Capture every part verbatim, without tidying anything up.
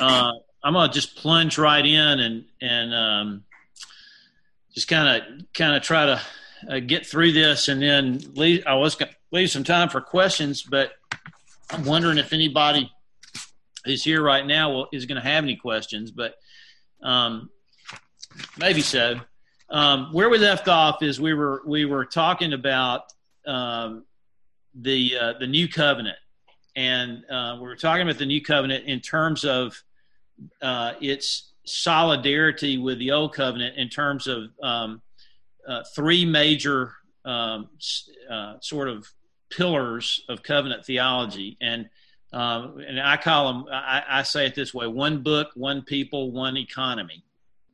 uh, I'm gonna just plunge right in and and um, just kind of kind of try to uh, get through this, and then leave. I was gonna leave some time for questions, but I'm wondering if anybody who's here right now will, is going to have any questions, but um, maybe so. Um, where we left off is we were we were talking about um, the uh, the new covenant, and uh, we were talking about the new covenant in terms of uh, its solidarity with the old covenant in terms of um, uh, three major um, uh, sort of pillars of covenant theology, and um, and I call them. I, I say it this way: one book, one people, one economy.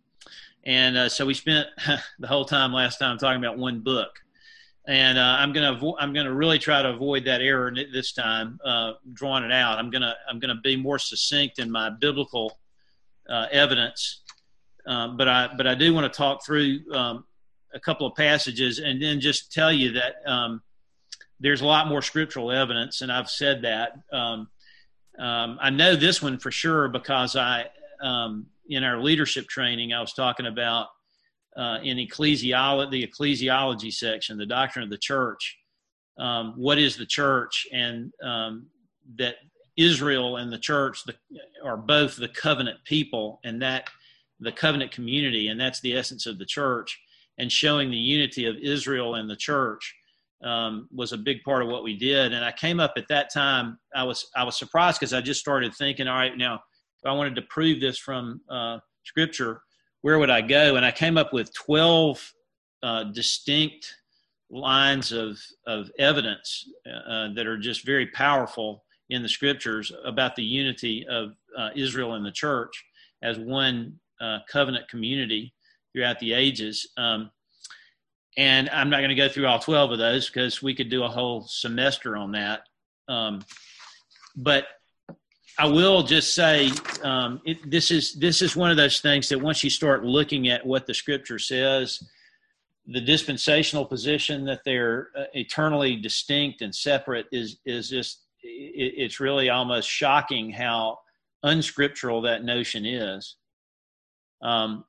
And uh, so we spent the whole time last time talking about one book, and uh, I'm gonna avo- I'm gonna really try to avoid that error this time, uh, drawing it out. I'm gonna I'm gonna be more succinct in my biblical uh, evidence, um, but I but I do want to talk through um, a couple of passages, and then just tell you that um, there's a lot more scriptural evidence, and I've said that. Um, um, I know this one for sure because I. Um, in our leadership training, I was talking about uh, in ecclesiology, the ecclesiology section, the doctrine of the church. Um, what is the church? And um, that Israel and the church the, are both the covenant people, and that the covenant community, and that's the essence of the church. And showing the unity of Israel and the church um, was a big part of what we did. And I came up at that time. I was I was surprised because I just started thinking, all right, now. If I wanted to prove this from uh, Scripture, where would I go? And I came up with twelve uh, distinct lines of of evidence uh, that are just very powerful in the Scriptures about the unity of uh, Israel and the church as one uh, covenant community throughout the ages. Um, and I'm not going to go through all twelve of those because we could do a whole semester on that. Um, but I will just say um, it, this is this is one of those things that once you start looking at what the Scripture says, the dispensational position that they're uh, eternally distinct and separate is is just it, it's really almost shocking how unscriptural that notion is. Um,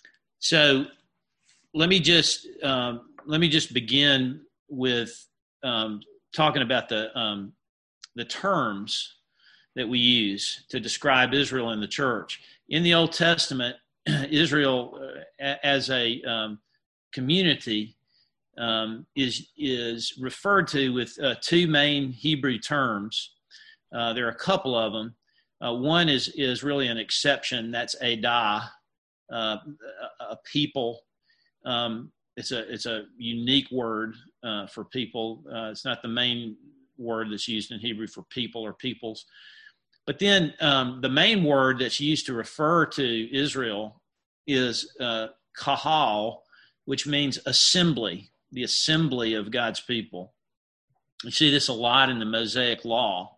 so let me just um, let me just begin with um, talking about the um, the terms that we use to describe Israel and the church. In the Old Testament, Israel uh, as a um, community um, is is referred to with uh, two main Hebrew terms. Uh, there are a couple of them. Uh, one is is really an exception. That's Adah, uh, a, a people. Um, it's a it's a unique word uh, for people. Uh, it's not the main word that's used in Hebrew for people or peoples. But then um, the main word that's used to refer to Israel is uh, kahal, which means assembly, the assembly of God's people. You see this a lot in the Mosaic Law.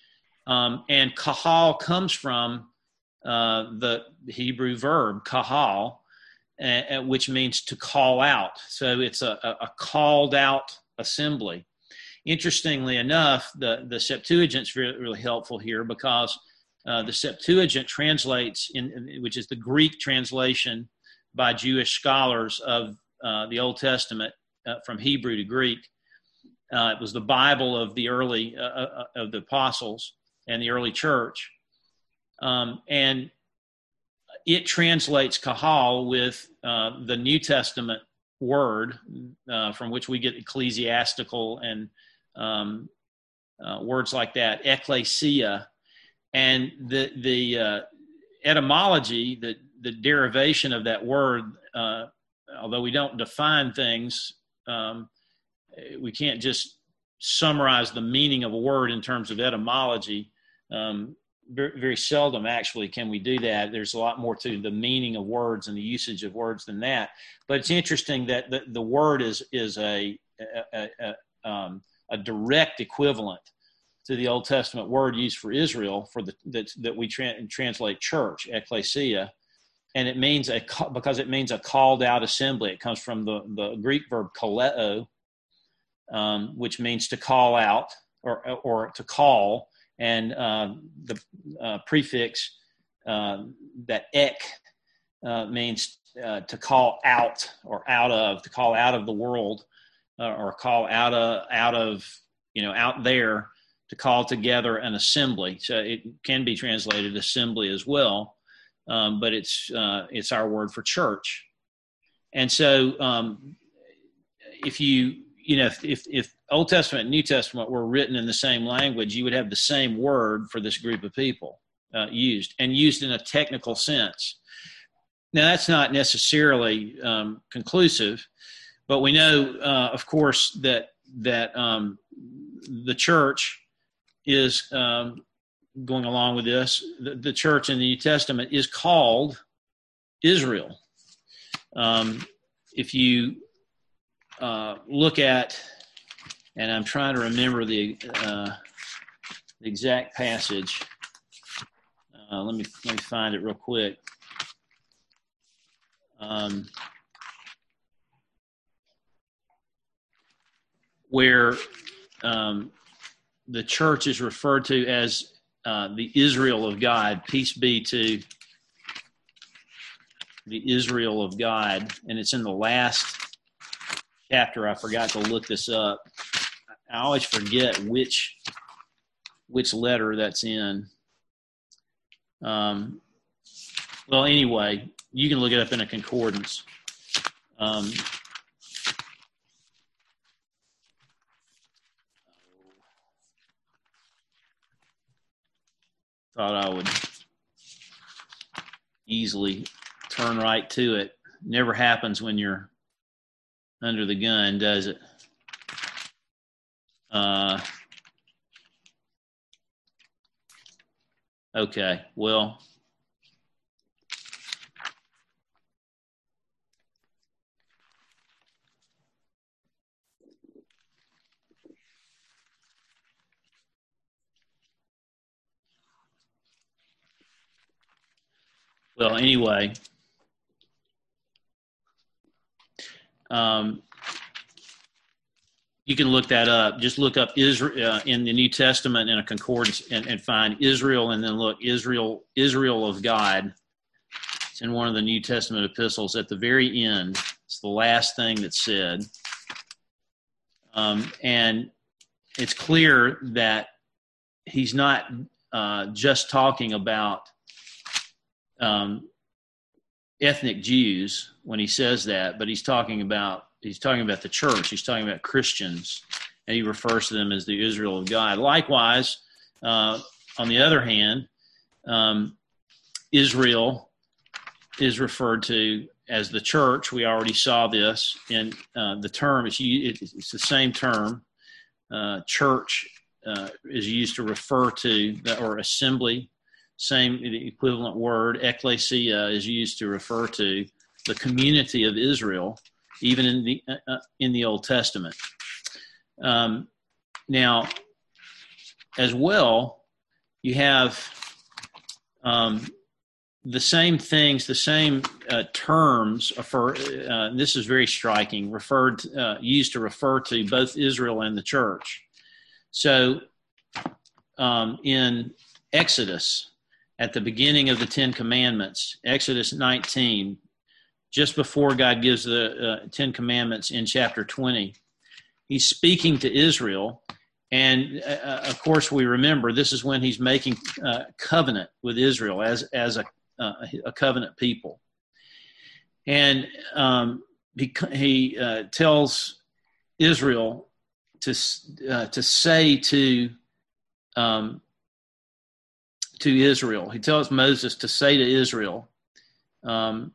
Um, and kahal comes from uh, the Hebrew verb kahal, uh, which means to call out. So it's a, a, a called out assembly. Interestingly enough, the, the Septuagint's really, really helpful here because uh, the Septuagint translates, in, in, which is the Greek translation by Jewish scholars of uh, the Old Testament uh, from Hebrew to Greek. Uh, it was the Bible of the early, uh, uh, of the apostles and the early church. Um, and it translates kahal with uh, the New Testament word uh, from which we get ecclesiastical and Um, uh, words like that, ecclesia, and the the uh, etymology, the the derivation of that word. Uh, although we don't define things, um, we can't just summarize the meaning of a word in terms of etymology. Um, very, very seldom, actually, can we do that. There's a lot more to the meaning of words and the usage of words than that. But it's interesting that the, the word is is a, a, a, a um, a direct equivalent to the Old Testament word used for Israel for the that, that we tra- translate church, ecclesia, and it means a because it means a called out assembly. It comes from the, the Greek verb kaleo, um, which means to call out or or to call, and uh, the uh, prefix uh, that ek uh, means uh, to call out or out of, to call out of the world, uh, or call out of, out of, you know, out there, to call together an assembly. So it can be translated assembly as well, um, but it's uh, it's our word for church. And so um, if you, you know, if, if, if Old Testament and New Testament were written in the same language, you would have the same word for this group of people uh, used, and used in a technical sense. Now, that's not necessarily um, conclusive, but we know, uh, of course, that that um, the church is um, going along with this. The, the church in the New Testament is called Israel. Um, if you uh, look at, and I'm trying to remember the, uh, the exact passage. Uh, let me let me find it real quick. Um, where um, the church is referred to as uh, the Israel of God. Peace be to the Israel of God. And it's in the last chapter. I forgot to look this up. I always forget which which letter that's in. Um, well, anyway, you can look it up in a concordance. Um, thought I would easily turn right to it. Never happens when you're under the gun, does it? Uh, okay, well, well, anyway, um, you can look that up. Just look up Israel uh, in the New Testament in a concordance and, and find Israel, and then look Israel, Israel of God. It's in one of the New Testament epistles at the very end. It's the last thing that's said. Um, and it's clear that he's not uh, just talking about um, ethnic Jews when he says that, but he's talking about he's talking about the church. He's talking about Christians, and he refers to them as the Israel of God. Likewise, uh, on the other hand, um, Israel is referred to as the church. We already saw this in uh, the term. It's, it's the same term. Uh, church uh, is used to refer to, or assembly, same equivalent word. Ecclesia is used to refer to the community of Israel, even in the uh, in the Old Testament. Um, now, as well, you have um, the same things, the same uh, terms. For uh, this is very striking. Referred, to, uh, used to refer to both Israel and the church. So, um, in Exodus, at the beginning of the Ten Commandments, Exodus nineteen, just before God gives the uh, Ten Commandments in chapter twenty, he's speaking to Israel. And uh, of course, we remember this is when he's making uh, covenant with Israel as, as a, uh, a covenant people. And um, he, he uh, tells Israel to, uh, to say to, um, to Israel, he tells Moses to say to Israel, um,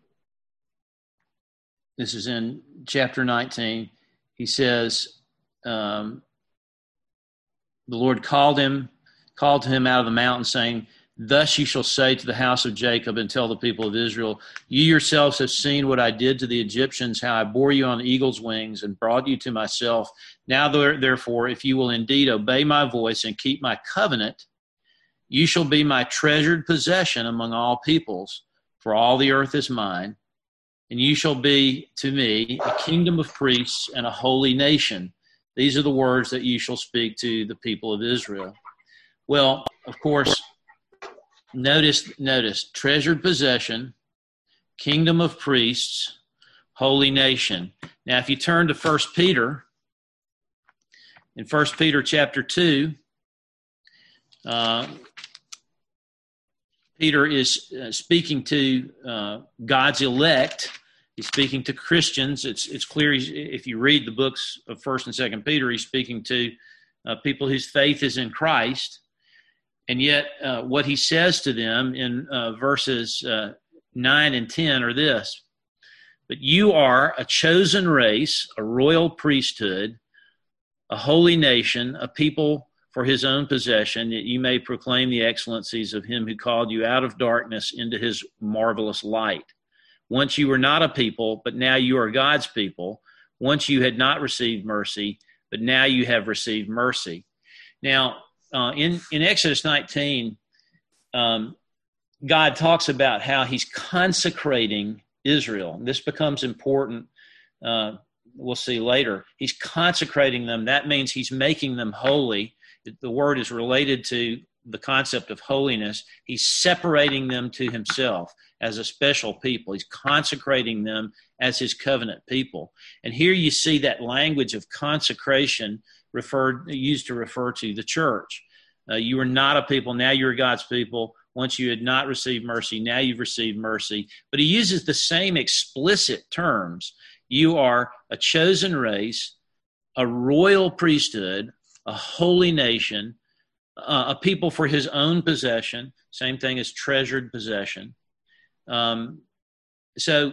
this is in chapter nineteen. He says, um, the Lord called him, called to him out of the mountain, saying, "Thus you shall say to the house of Jacob and tell the people of Israel, you yourselves have seen what I did to the Egyptians, how I bore you on eagle's wings and brought you to myself. Now therefore, if you will indeed obey my voice and keep my covenant, you shall be my treasured possession among all peoples, for all the earth is mine. And you shall be to me a kingdom of priests and a holy nation. These are the words that you shall speak to the people of Israel." Well, of course, Notice, notice, treasured possession, kingdom of priests, holy nation. Now, if you turn to First Peter, in First Peter chapter two, uh, Peter is uh, speaking to uh, God's elect. He's speaking to Christians. It's it's clear he's, if you read the books of First and Second Peter, he's speaking to uh, people whose faith is in Christ. And yet, uh, what he says to them in uh, verses uh, nine and ten are this: "But you are a chosen race, a royal priesthood, a holy nation, a people for his own possession, that you may proclaim the excellencies of him who called you out of darkness into his marvelous light. Once you were not a people, but now you are God's people. Once you had not received mercy, but now you have received mercy." Now, uh, in, in Exodus nineteen, um, God talks about how he's consecrating Israel. This becomes important. Uh, we'll see later. He's consecrating them. That means he's making them holy. The word is related to the concept of holiness. He's separating them to himself as a special people. He's consecrating them as his covenant people. And here you see that language of consecration referred used to refer to the church. Uh, you were not a people, now you're God's people. Once you had not received mercy, now you've received mercy. But he uses the same explicit terms. You are a chosen race, a royal priesthood, a holy nation, uh, a people for his own possession, same thing as treasured possession. Um, so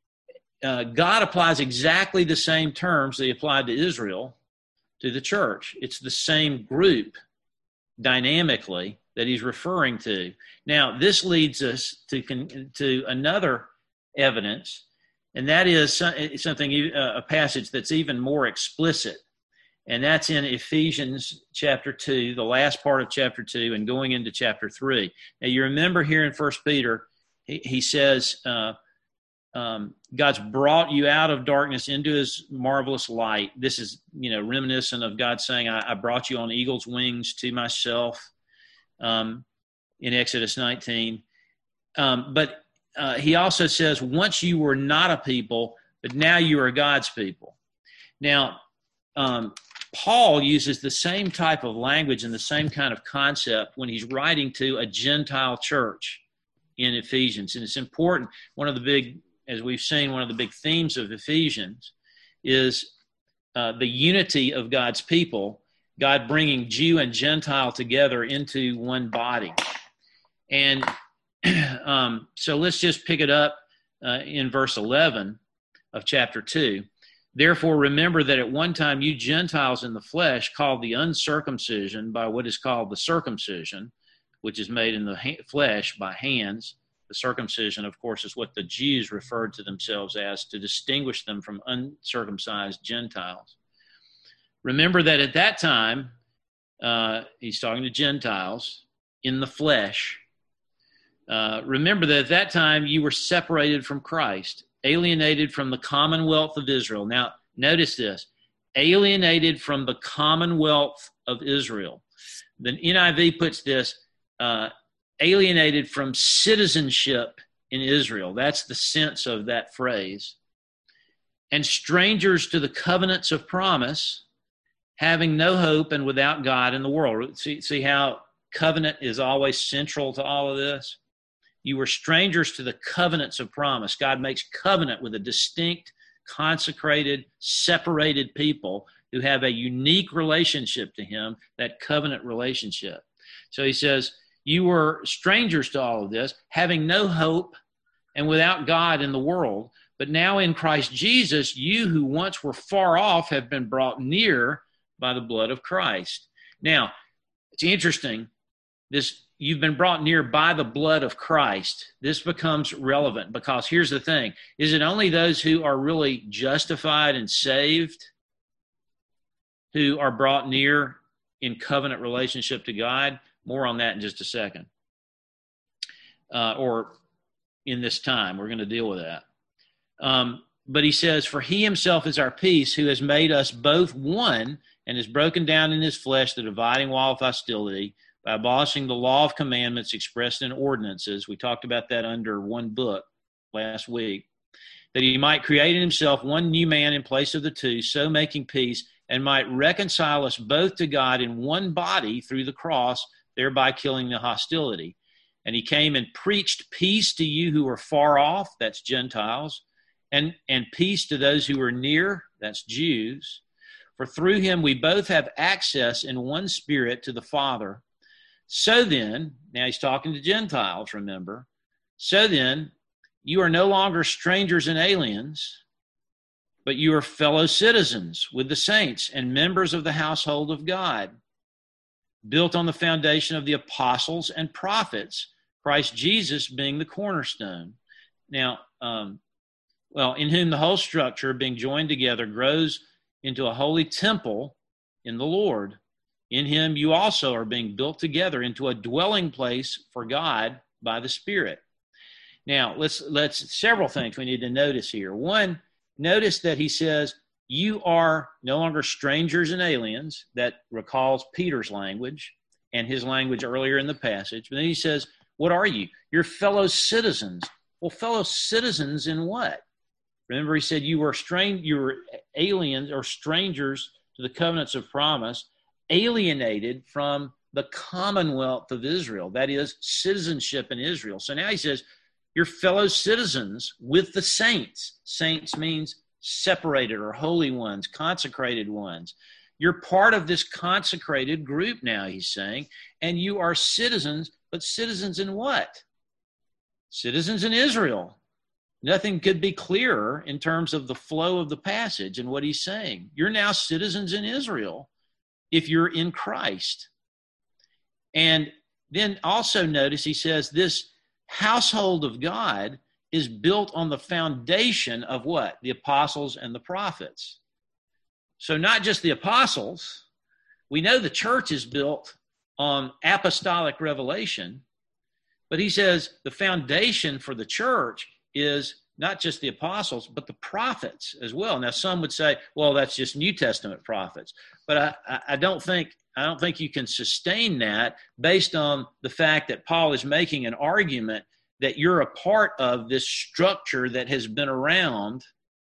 uh, God applies exactly the same terms that he applied to Israel to the church. It's the same group dynamically that he's referring to. Now, this leads us to, to another evidence, and that is something, a passage that's even more explicit. And that's in Ephesians chapter two, the last part of chapter two, and going into chapter three. Now, you remember here in First Peter, he, he says, uh, um, God's brought you out of darkness into his marvelous light. This is, you know, reminiscent of God saying, I, I brought you on eagle's wings to myself um, in Exodus nineteen. Um, but uh, he also says, once you were not a people, but now you are God's people. Now, um, Paul uses the same type of language and the same kind of concept when he's writing to a Gentile church in Ephesians. And it's important. One of the big, as we've seen, one of the big themes of Ephesians is uh, the unity of God's people, God bringing Jew and Gentile together into one body. And um, so let's just pick it up uh, in verse eleven of chapter two. "Therefore, remember that at one time you Gentiles in the flesh, called the uncircumcision by what is called the circumcision, which is made in the ha- flesh by hands." The circumcision, of course, is what the Jews referred to themselves as to distinguish them from uncircumcised Gentiles. "Remember that at that time," uh, he's talking to Gentiles, "in the flesh. Uh, remember that at that time you were separated from Christ, alienated from the commonwealth of Israel." Now, notice this: alienated from the commonwealth of Israel. The N I V puts this, uh, alienated from citizenship in Israel. That's the sense of that phrase. "And strangers to the covenants of promise, having no hope and without God in the world." See, see how covenant is always central to all of this? You were strangers to the covenants of promise. God makes covenant with a distinct, consecrated, separated people who have a unique relationship to him, that covenant relationship. So he says, you were strangers to all of this, having no hope and without God in the world. But now in Christ Jesus, you who once were far off have been brought near by the blood of Christ. Now, it's interesting. This You've been brought near by the blood of Christ. This becomes relevant because here's the thing. Is it only those who are really justified and saved who are brought near in covenant relationship to God? More on that in just a second. Uh, or in this time, we're going to deal with that. Um, but he says, "For he himself is our peace, who has made us both one and has broken down in his flesh the dividing wall of hostility, by abolishing the law of commandments expressed in ordinances. We talked about that under one book last week. That he might create in himself one new man in place of the two, so making peace, and might reconcile us both to God in one body through the cross, thereby killing the hostility. And he came and preached peace to you who are far off, that's Gentiles, and, and peace to those who are near, that's Jews. For through him we both have access in one spirit to the Father. So then, now he's talking to Gentiles, remember. So then, you are no longer strangers and aliens, but you are fellow citizens with the saints and members of the household of God, built on the foundation of the apostles and prophets, Christ Jesus being the cornerstone. Now, um, well, in whom the whole structure, being joined together, grows into a holy temple in the Lord. In him you also are being built together into a dwelling place for God by the Spirit. Now, let's let's several things we need to notice here. One, notice that he says, you are no longer strangers and aliens. That recalls Peter's language and his language earlier in the passage. But then he says, what are you? You're fellow citizens. Well, fellow citizens in what? Remember, he said you were strange, you were aliens or strangers to the covenants of promise, alienated from the commonwealth of Israel. That is, citizenship in Israel. So now he says, you're fellow citizens with the saints. Saints means separated or holy ones, consecrated ones. You're part of this consecrated group now, he's saying, and you are citizens, but citizens in what? Citizens in Israel. Nothing could be clearer in terms of the flow of the passage and what he's saying. You're now citizens in Israel if you're in Christ. And then also notice he says this household of God is built on the foundation of what? The apostles and the prophets. So not just the apostles. We know the church is built on apostolic revelation, but he says the foundation for the church is not just the apostles, but the prophets as well. Now, some would say, well, that's just New Testament prophets. But I, I don't think I don't think you can sustain that based on the fact that Paul is making an argument that you're a part of this structure that has been around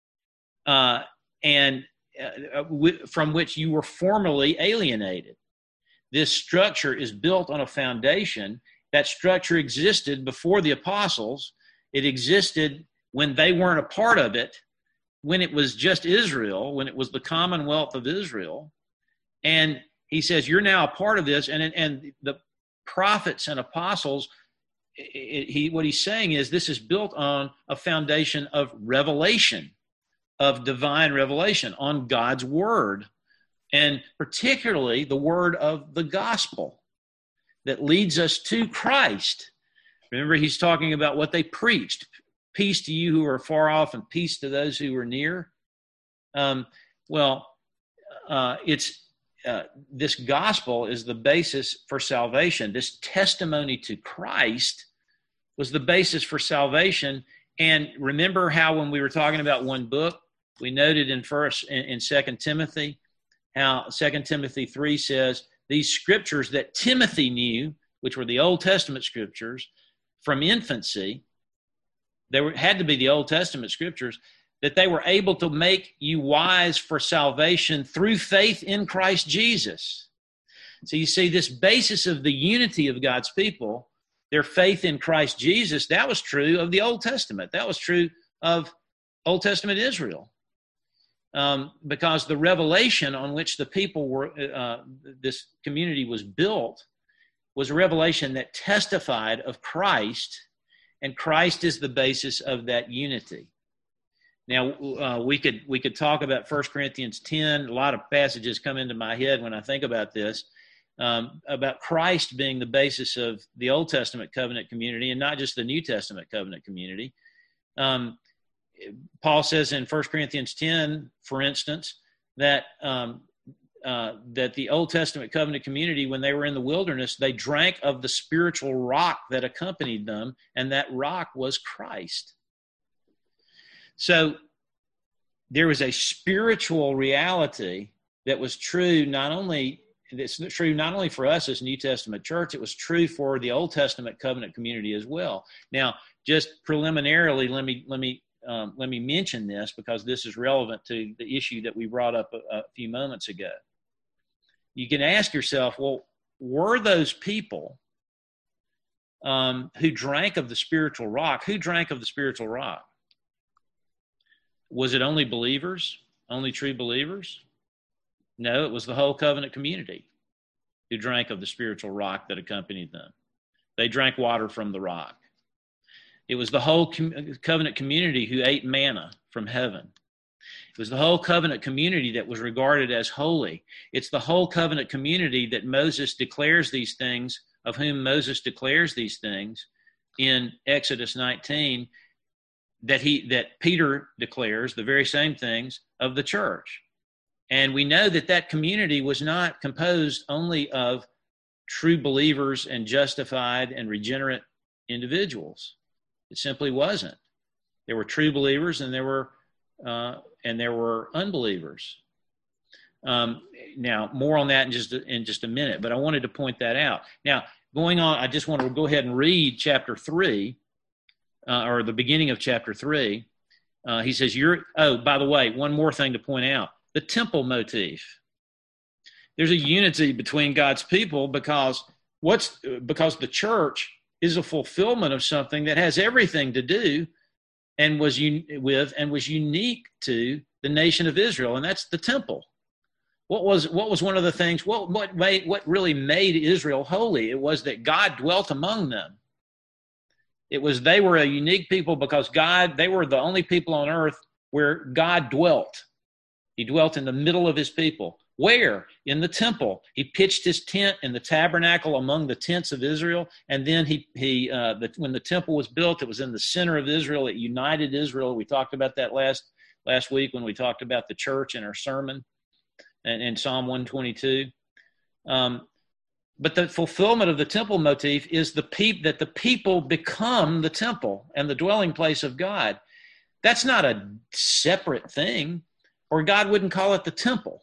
uh, and uh, w- from which you were formerly alienated. This structure is built on a foundation. That structure existed before the apostles. It existed when they weren't a part of it, when it was just Israel, when it was the commonwealth of Israel. And he says, you're now a part of this. And, and the prophets and apostles, it, he, what he's saying is this is built on a foundation of revelation, of divine revelation, on God's word, and particularly the word of the gospel that leads us to Christ. Remember, he's talking about what they preached. Peace to you who are far off and peace to those who are near. Um, well, uh, it's uh, this gospel is the basis for salvation. This testimony to Christ was the basis for salvation. And remember how when we were talking about one book, we noted in first in, in Second Timothy, how Second Timothy three says these scriptures that Timothy knew, which were the Old Testament scriptures, from infancy, they were, had to be the Old Testament scriptures, that they were able to make you wise for salvation through faith in Christ Jesus. So you see this basis of the unity of God's people, their faith in Christ Jesus, that was true of the Old Testament. That was true of Old Testament Israel. Um, because the revelation on which the people were, uh, this community was built, was a revelation that testified of Christ, and Christ is the basis of that unity. Now, uh, we could we could talk about First Corinthians ten. A lot of passages come into my head when I think about this, um, about Christ being the basis of the Old Testament covenant community and not just the New Testament covenant community. Um, Paul says in First Corinthians ten, for instance, that um, uh, that the Old Testament covenant community, when they were in the wilderness, they drank of the spiritual rock that accompanied them, and that rock was Christ. So there was a spiritual reality that was true not only it's true not only for us as New Testament church, it was true for the Old Testament covenant community as well. Now, just preliminarily, let me let me um, let me mention this because this is relevant to the issue that we brought up a, a few moments ago. You can ask yourself, well, were those people um, who drank of the spiritual rock, who drank of the spiritual rock? Was it only believers, only true believers? No, it was the whole covenant community who drank of the spiritual rock that accompanied them. They drank water from the rock. It was the whole com- covenant community who ate manna from heaven. It was the whole covenant community that was regarded as holy. It's the whole covenant community that Moses declares these things, of whom Moses declares these things in Exodus nineteen, that he that Peter declares the very same things of the church. And we know that that community was not composed only of true believers and justified and regenerate individuals. It simply wasn't. There were true believers and there were uh, and there were unbelievers. Um, now, more on that in just in just a minute, but I wanted to point that out. Now, going on, I just want to go ahead and read chapter three, uh, or the beginning of chapter three. Uh, he says, "You're." Oh, by the way, one more thing to point out. The temple motif. There's a unity between God's people because what's because the church is a fulfillment of something that has everything to do and was un, with and was unique to the nation of Israel, and that's the temple. What was what was one of the things? What what made what really made Israel holy? It was that God dwelt among them. It was they were a unique people because God they were the only people on earth where God dwelt. He dwelt in the middle of his people. Where? In the temple. He pitched his tent in the tabernacle among the tents of Israel. And then he, he uh, the, when the temple was built, it was in the center of Israel. It united Israel. We talked about that last last week when we talked about the church in our sermon and in Psalm one twenty-two. Um, but the fulfillment of the temple motif is the peop- that the people become the temple and the dwelling place of God. That's not a separate thing. Or God wouldn't call it the temple.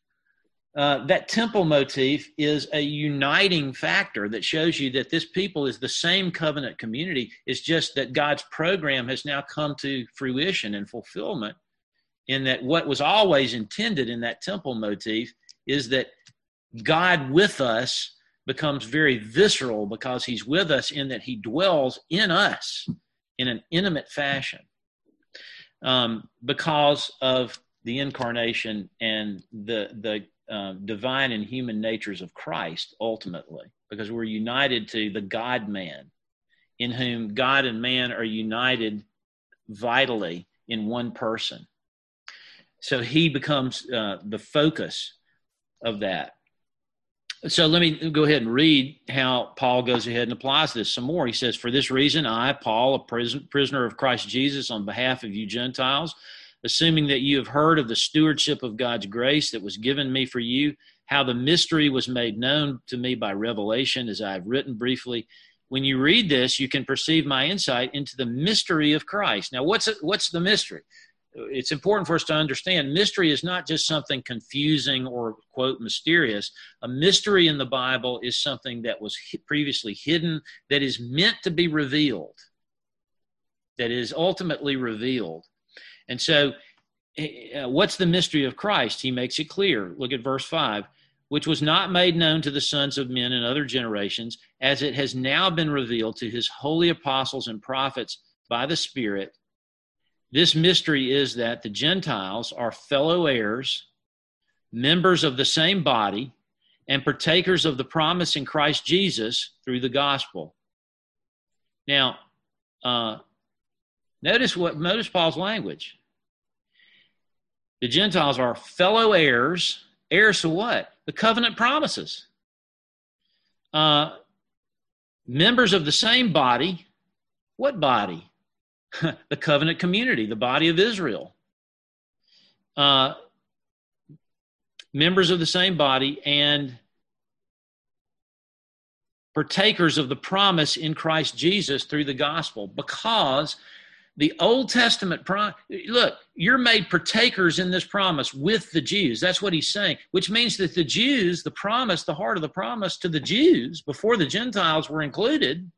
Uh, that temple motif is a uniting factor that shows you that this people is the same covenant community. It's just that God's program has now come to fruition and fulfillment in that what was always intended in that temple motif is that God with us becomes very visceral because he's with us in that he dwells in us in an intimate fashion um, because of the incarnation and the the uh, divine and human natures of Christ ultimately, because we're united to the God-man in whom God and man are united vitally in one person. So he becomes uh, the focus of that. So let me go ahead and read how Paul goes ahead and applies this some more. He says, "For this reason, I, Paul, a prison, prisoner of Christ Jesus, on behalf of you Gentiles, assuming that you have heard of the stewardship of God's grace that was given me for you, how the mystery was made known to me by revelation, as I have written briefly. When you read this, you can perceive my insight into the mystery of Christ." Now, what's it, what's the mystery? It's important for us to understand mystery is not just something confusing or, quote, mysterious. A mystery in the Bible is something that was previously hidden, that is meant to be revealed, that is ultimately revealed. And so uh, what's the mystery of Christ? He makes it clear. Look at verse five. "Which was not made known to the sons of men in other generations, as it has now been revealed to his holy apostles and prophets by the Spirit. This mystery is that the Gentiles are fellow heirs, members of the same body, and partakers of the promise in Christ Jesus through the gospel." Now, uh, Notice what notice Paul's language. The Gentiles are fellow heirs. Heirs to what? The covenant promises. Uh, members of the same body. What body? The covenant community, the body of Israel. Uh, members of the same body and partakers of the promise in Christ Jesus through the gospel, because the Old Testament promise, look, you're made partakers in this promise with the Jews. That's what he's saying, which means that the Jews, the promise, the heart of the promise to the Jews before the Gentiles were included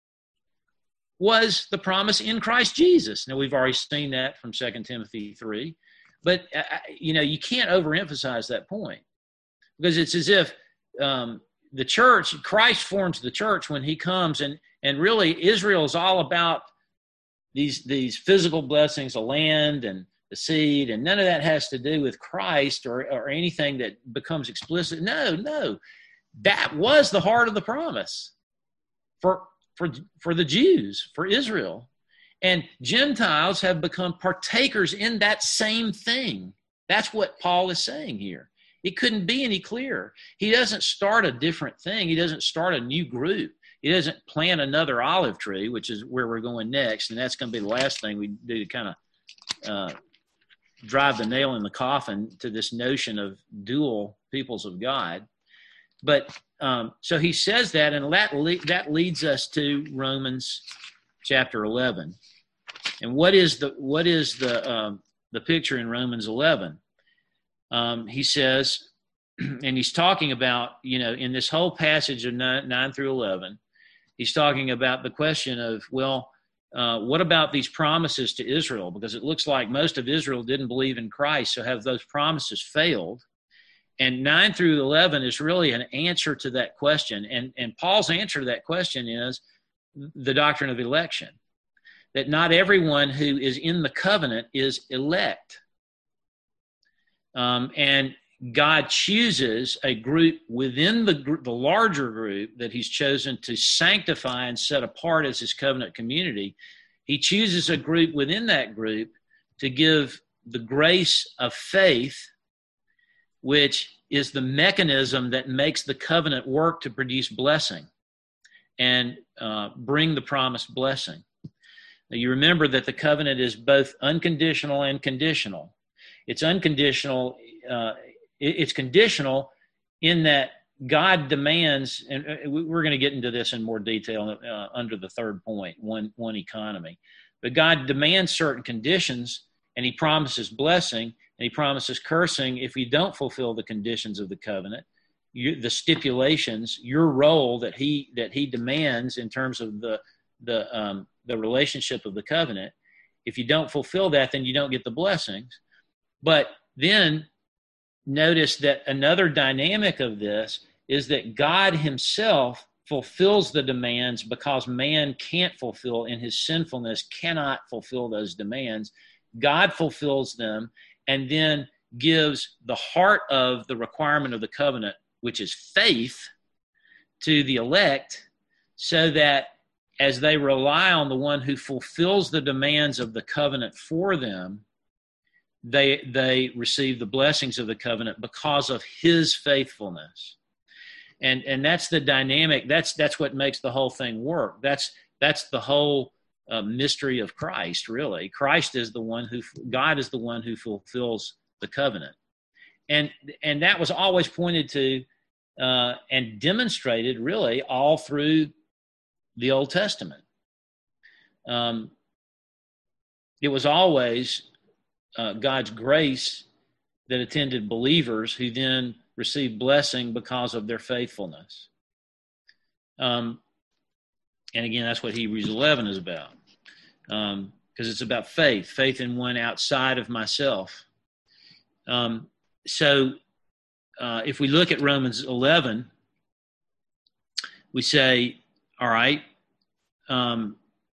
was the promise in Christ Jesus. Now, we've already seen that from Second Timothy three, but, uh, you know, you can't overemphasize that point because it's as if um, the church, Christ forms the church when he comes, and, and really Israel is all about these, these physical blessings, the land and the seed, and none of that has to do with Christ or, or anything that becomes explicit. No, no, that was the heart of the promise for For, for the Jews, for Israel. And Gentiles have become partakers in that same thing. That's what Paul is saying here. It couldn't be any clearer. He doesn't start a different thing. He doesn't start a new group. He doesn't plant another olive tree, which is where we're going next. And that's going to be the last thing we do to kind of uh, drive the nail in the coffin to this notion of dual peoples of God. But um, so he says that, and that le- that leads us to Romans chapter eleven. And what is the what is the um, the picture in Romans eleven? Um, he says, and he's talking about, you know, in this whole passage of nine, nine through eleven, he's talking about the question of, well, uh, what about these promises to Israel? Because it looks like most of Israel didn't believe in Christ, so have those promises failed? And nine through eleven is really an answer to that question. And, and Paul's answer to that question is the doctrine of election, that not everyone who is in the covenant is elect. Um, and God chooses a group within the, gr- the larger group that he's chosen to sanctify and set apart as his covenant community. He chooses a group within that group to give the grace of faith, which is the mechanism that makes the covenant work to produce blessing and uh, bring the promised blessing. Now, you remember that the covenant is both unconditional and conditional. It's unconditional. Uh, it's conditional in that God demands, and we're going to get into this in more detail uh, under the third point, one, one economy. But God demands certain conditions, and he promises blessing, and he promises cursing if you don't fulfill the conditions of the covenant, you, the stipulations, your role that he that he demands in terms of the the um, the relationship of the covenant. If you don't fulfill that, then you don't get the blessings. But then notice that another dynamic of this is that God himself fulfills the demands because man can't fulfill, in his sinfulness, cannot fulfill those demands. God fulfills them and then gives the heart of the requirement of the covenant, which is faith, to the elect, so that as they rely on the one who fulfills the demands of the covenant for them, they they receive the blessings of the covenant because of his faithfulness. And and that's the dynamic. That's that's what makes the whole thing work. That's that's the whole uh, mystery of Christ, really. Christ is the one who, God is the one who fulfills the covenant. And and that was always pointed to uh, and demonstrated, really, all through the Old Testament. Um, it was always uh, God's grace that attended believers who then received blessing because of their faithfulness. Um, and again, that's what Hebrews eleven is about, because um, it's about faith, faith in one outside of myself. Um, so uh, if we look at Romans eleven, we say, all right, um,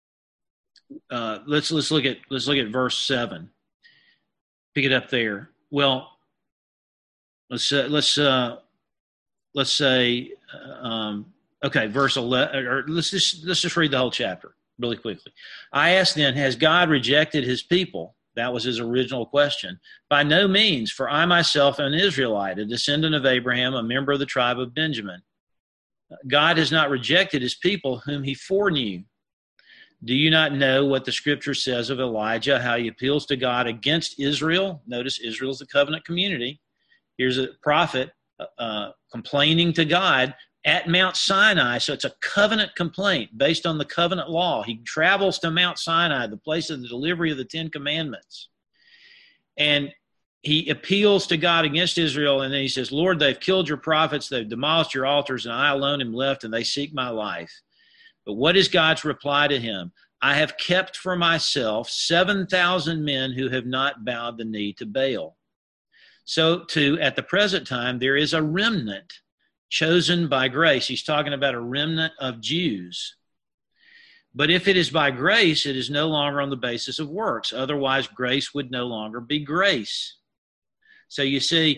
uh, let's let's look at let's look at verse seven. Pick it up there. Well, let's uh, let's uh, let's say um, okay, verse eleven. Or let's just let's just read the whole chapter really quickly. I ask then, has God rejected his people? That was his original question. By no means, for I myself am an Israelite, a descendant of Abraham, a member of the tribe of Benjamin. God has not rejected his people whom he foreknew. Do you not know what the scripture says of Elijah, how he appeals to God against Israel? Notice Israel's the covenant community. Here's a prophet uh, complaining to God at Mount Sinai. So it's a covenant complaint based on the covenant law. He travels to Mount Sinai, the place of the delivery of the Ten Commandments. And he appeals to God against Israel, and then he says, Lord, they've killed your prophets, they've demolished your altars, and I alone am left, and they seek my life. But what is God's reply to him? I have kept for myself seven thousand men who have not bowed the knee to Baal. So, too, at the present time, there is a remnant chosen by grace. He's talking about a remnant of Jews. But if it is by grace, it is no longer on the basis of works. Otherwise, grace would no longer be grace. So you see,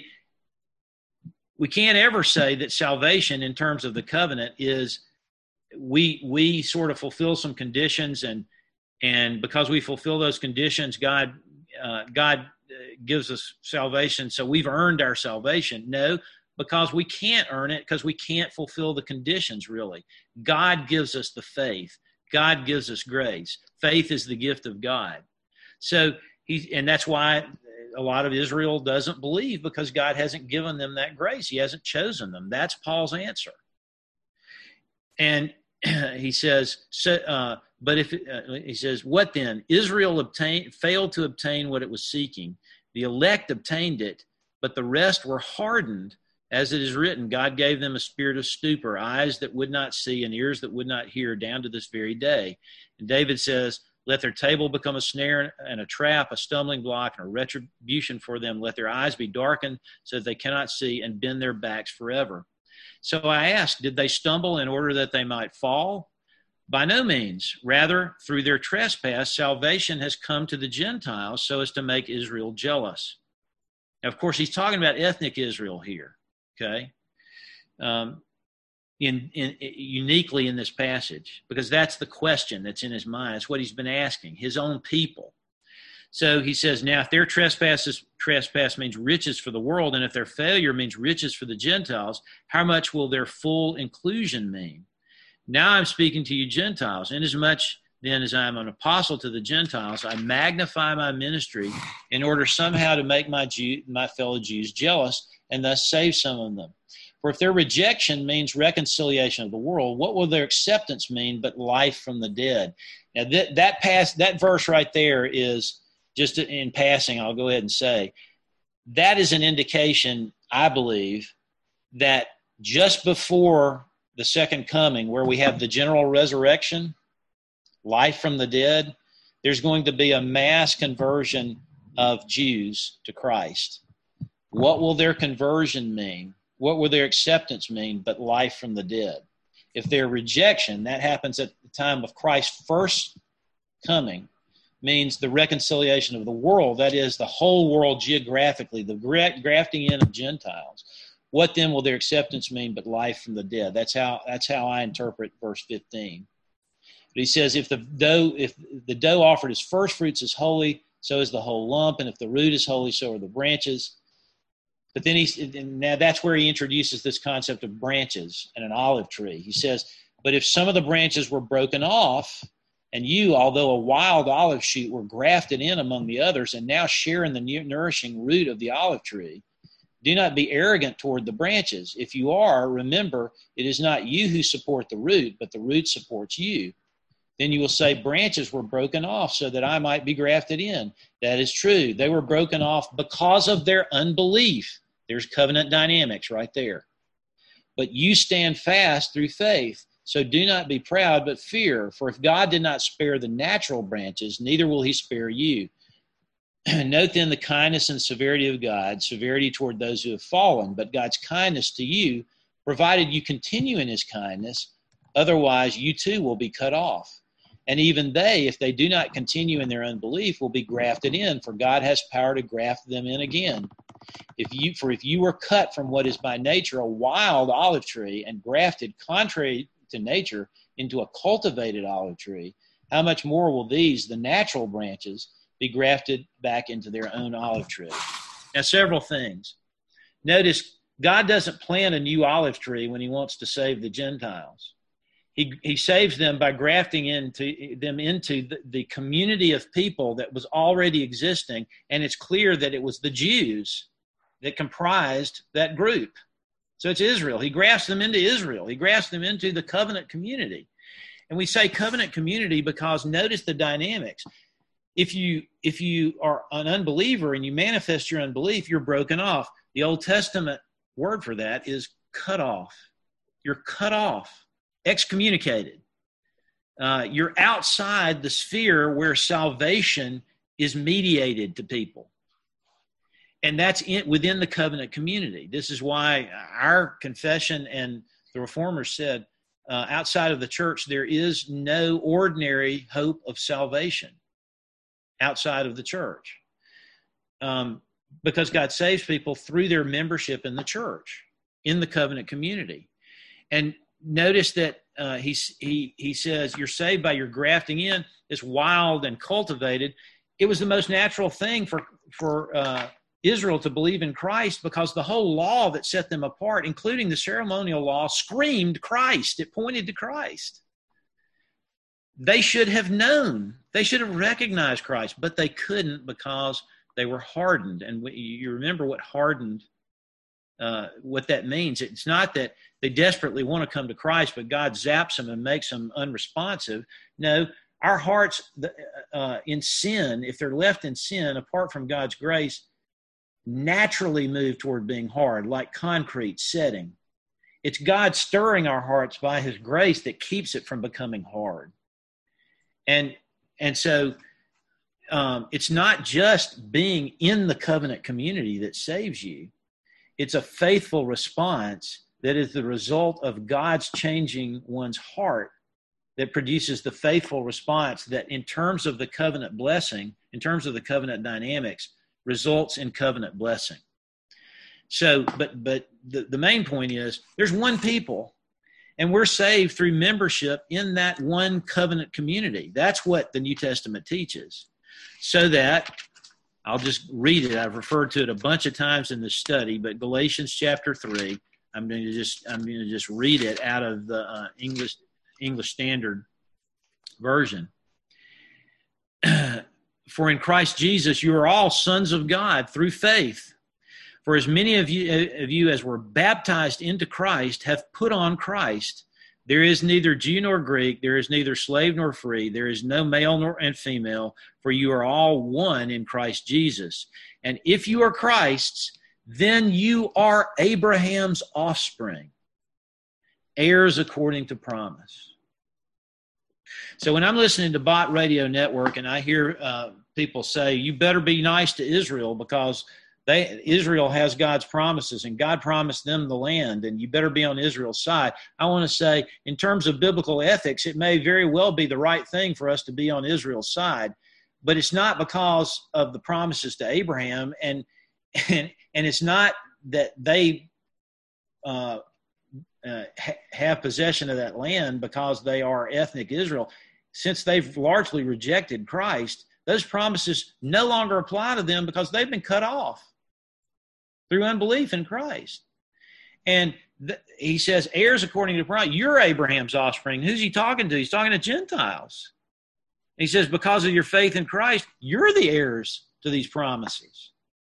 we can't ever say that salvation in terms of the covenant is we we sort of fulfill some conditions, and and because we fulfill those conditions, God uh, God gives us salvation, so we've earned our salvation. No, because we can't earn it, because we can't fulfill the conditions, really. God gives us the faith. God gives us grace. Faith is the gift of God. So he, and that's why a lot of Israel doesn't believe, because God hasn't given them that grace. He hasn't chosen them. That's Paul's answer. And he says, so, uh, but if uh, he says, what then? Israel obtained, failed to obtain what it was seeking. The elect obtained it, but the rest were hardened. As it is written, God gave them a spirit of stupor, eyes that would not see and ears that would not hear, down to this very day. And David says, let their table become a snare and a trap, a stumbling block, and a retribution for them. Let their eyes be darkened so that they cannot see, and bend their backs forever. So I asked, did they stumble in order that they might fall? By no means. Rather, through their trespass, salvation has come to the Gentiles so as to make Israel jealous. Now, of course, he's talking about ethnic Israel here, okay, um, in, in, uniquely in this passage, because that's the question that's in his mind. It's what he's been asking, his own people. So he says, now, if their trespass, is, trespass means riches for the world, and if their failure means riches for the Gentiles, how much will their full inclusion mean? Now I'm speaking to you Gentiles. Inasmuch then as I am an apostle to the Gentiles, I magnify my ministry in order somehow to make my Jew, my fellow Jews jealous, and thus save some of them. For if their rejection means reconciliation of the world, what will their acceptance mean but life from the dead? Now that that pass, that verse right there is, just in passing, I'll go ahead and say, that is an indication, I believe, that just before the second coming, where we have the general resurrection, life from the dead, there's going to be a mass conversion of Jews to Christ. What will their conversion mean? What will their acceptance mean but life from the dead? If their rejection, that happens at the time of Christ's first coming, means the reconciliation of the world, that is, the whole world geographically, the grafting in of Gentiles. What then will their acceptance mean but life from the dead? That's how that's how I interpret verse fifteen. But he says, if the dough, if the dough offered as first fruits is holy, so is the whole lump, and if the root is holy, so are the branches. But then he's now that's where he introduces this concept of branches and an olive tree. He says, but if some of the branches were broken off, and you, although a wild olive shoot, were grafted in among the others, and now share in the nourishing root of the olive tree, do not be arrogant toward the branches. If you are, remember, it is not you who support the root, but the root supports you. Then you will say, branches were broken off so that I might be grafted in. That is true. They were broken off because of their unbelief. There's covenant dynamics right there. But you stand fast through faith. So do not be proud, but fear. For if God did not spare the natural branches, neither will he spare you. Note then the kindness and severity of God, severity toward those who have fallen, but God's kindness to you, provided you continue in his kindness, otherwise you too will be cut off. And even they, if they do not continue in their unbelief, will be grafted in, for God has power to graft them in again. If you, for if you were cut from what is by nature a wild olive tree and grafted contrary to nature into a cultivated olive tree, how much more will these, the natural branches, be grafted back into their own olive tree? Now, several things. Notice, God doesn't plant a new olive tree when he wants to save the Gentiles. He, he saves them by grafting into them into the, the community of people that was already existing, and it's clear that it was the Jews that comprised that group. So it's Israel. He grafts them into Israel. He grafts them into the covenant community. And we say covenant community because notice the dynamics. If you if you are an unbeliever and you manifest your unbelief, you're broken off. The Old Testament word for that is cut off. You're cut off, excommunicated. Uh, you're outside the sphere where salvation is mediated to people. And that's in, within the covenant community. This is why our confession and the Reformers said, uh, outside of the church, there is no ordinary hope of salvation outside of the church. Um, because God saves people through their membership in the church, in the covenant community. And notice that uh, he, he, he says, you're saved by your grafting in. It's wild and cultivated. It was the most natural thing for, for uh, Israel to believe in Christ because the whole law that set them apart, including the ceremonial law, screamed Christ. It pointed to Christ. They should have known. They should have recognized Christ, but they couldn't because they were hardened. And we, you remember what hardened, uh, what that means. It's not that they desperately want to come to Christ, but God zaps them and makes them unresponsive. No, our hearts uh, in sin, if they're left in sin, apart from God's grace, naturally move toward being hard, like concrete setting. It's God stirring our hearts by his grace that keeps it from becoming hard. And and so um, it's not just being in the covenant community that saves you. It's a faithful response that is the result of God's changing one's heart that produces the faithful response that in terms of the covenant blessing, in terms of the covenant dynamics, results in covenant blessing. So, but but the, the main point is there's one people. And we're saved through membership in that one covenant community. That's what the New Testament teaches. So that, I'll just read it. I've referred to it a bunch of times in the study, but Galatians chapter three, I'm going to just I'm going to just read it out of the uh, English English Standard Version. For in Christ Jesus you are all sons of God through faith. For as many of you, of you as were baptized into Christ have put on Christ. There is neither Jew nor Greek, there is neither slave nor free, there is no male nor and female, for you are all one in Christ Jesus. And if you are Christ's, then you are Abraham's offspring, heirs according to promise. So when I'm listening to Bott Radio Network and I hear uh, people say, you better be nice to Israel because They, Israel has God's promises, and God promised them the land, and you better be on Israel's side. I want to say, in terms of biblical ethics, it may very well be the right thing for us to be on Israel's side, but it's not because of the promises to Abraham, and and, and it's not that they uh, uh, ha- have possession of that land because they are ethnic Israel. Since they've largely rejected Christ, those promises no longer apply to them because they've been cut off through unbelief in Christ. And th- he says, heirs according to promise. You're Abraham's offspring. Who's he talking to? He's talking to Gentiles. And he says, because of your faith in Christ, you're the heirs to these promises.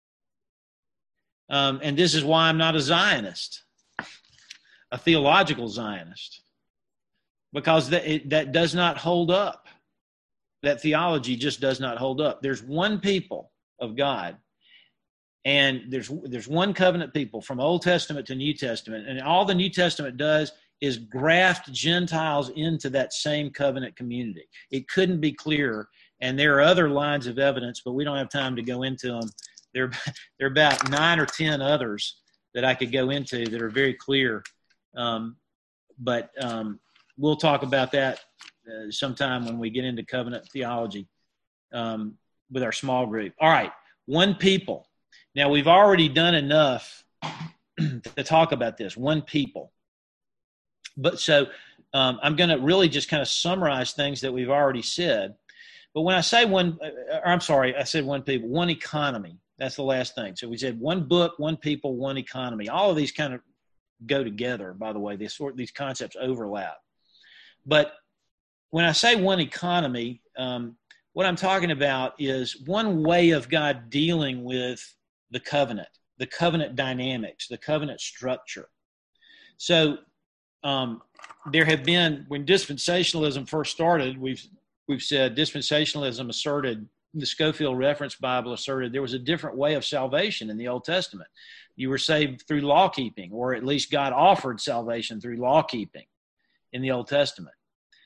Um, and this is why I'm not a Zionist, a theological Zionist, because that, it, that does not hold up. That theology just does not hold up. There's one people of God. And there's there's one covenant people from Old Testament to New Testament. And all the New Testament does is graft Gentiles into that same covenant community. It couldn't be clearer. And there are other lines of evidence, but we don't have time to go into them. There, there are about nine or ten others that I could go into that are very clear. Um, but um, we'll talk about that uh, sometime when we get into covenant theology um, with our small group. All right, one people. Now, we've already done enough to talk about this, one people. But so um, I'm going to really just kind of summarize things that we've already said. But when I say one, or I'm sorry, I said one people, one economy. That's the last thing. So we said one book, one people, one economy. All of these kind of go together, by the way. These sort these concepts overlap. But when I say one economy, um, what I'm talking about is one way of God dealing with the covenant, the covenant dynamics, the covenant structure. So um, there have been, when dispensationalism first started, we've we've said dispensationalism asserted, the Scofield Reference Bible asserted there was a different way of salvation in the Old Testament. You were saved through law keeping, or at least God offered salvation through law keeping in the Old Testament.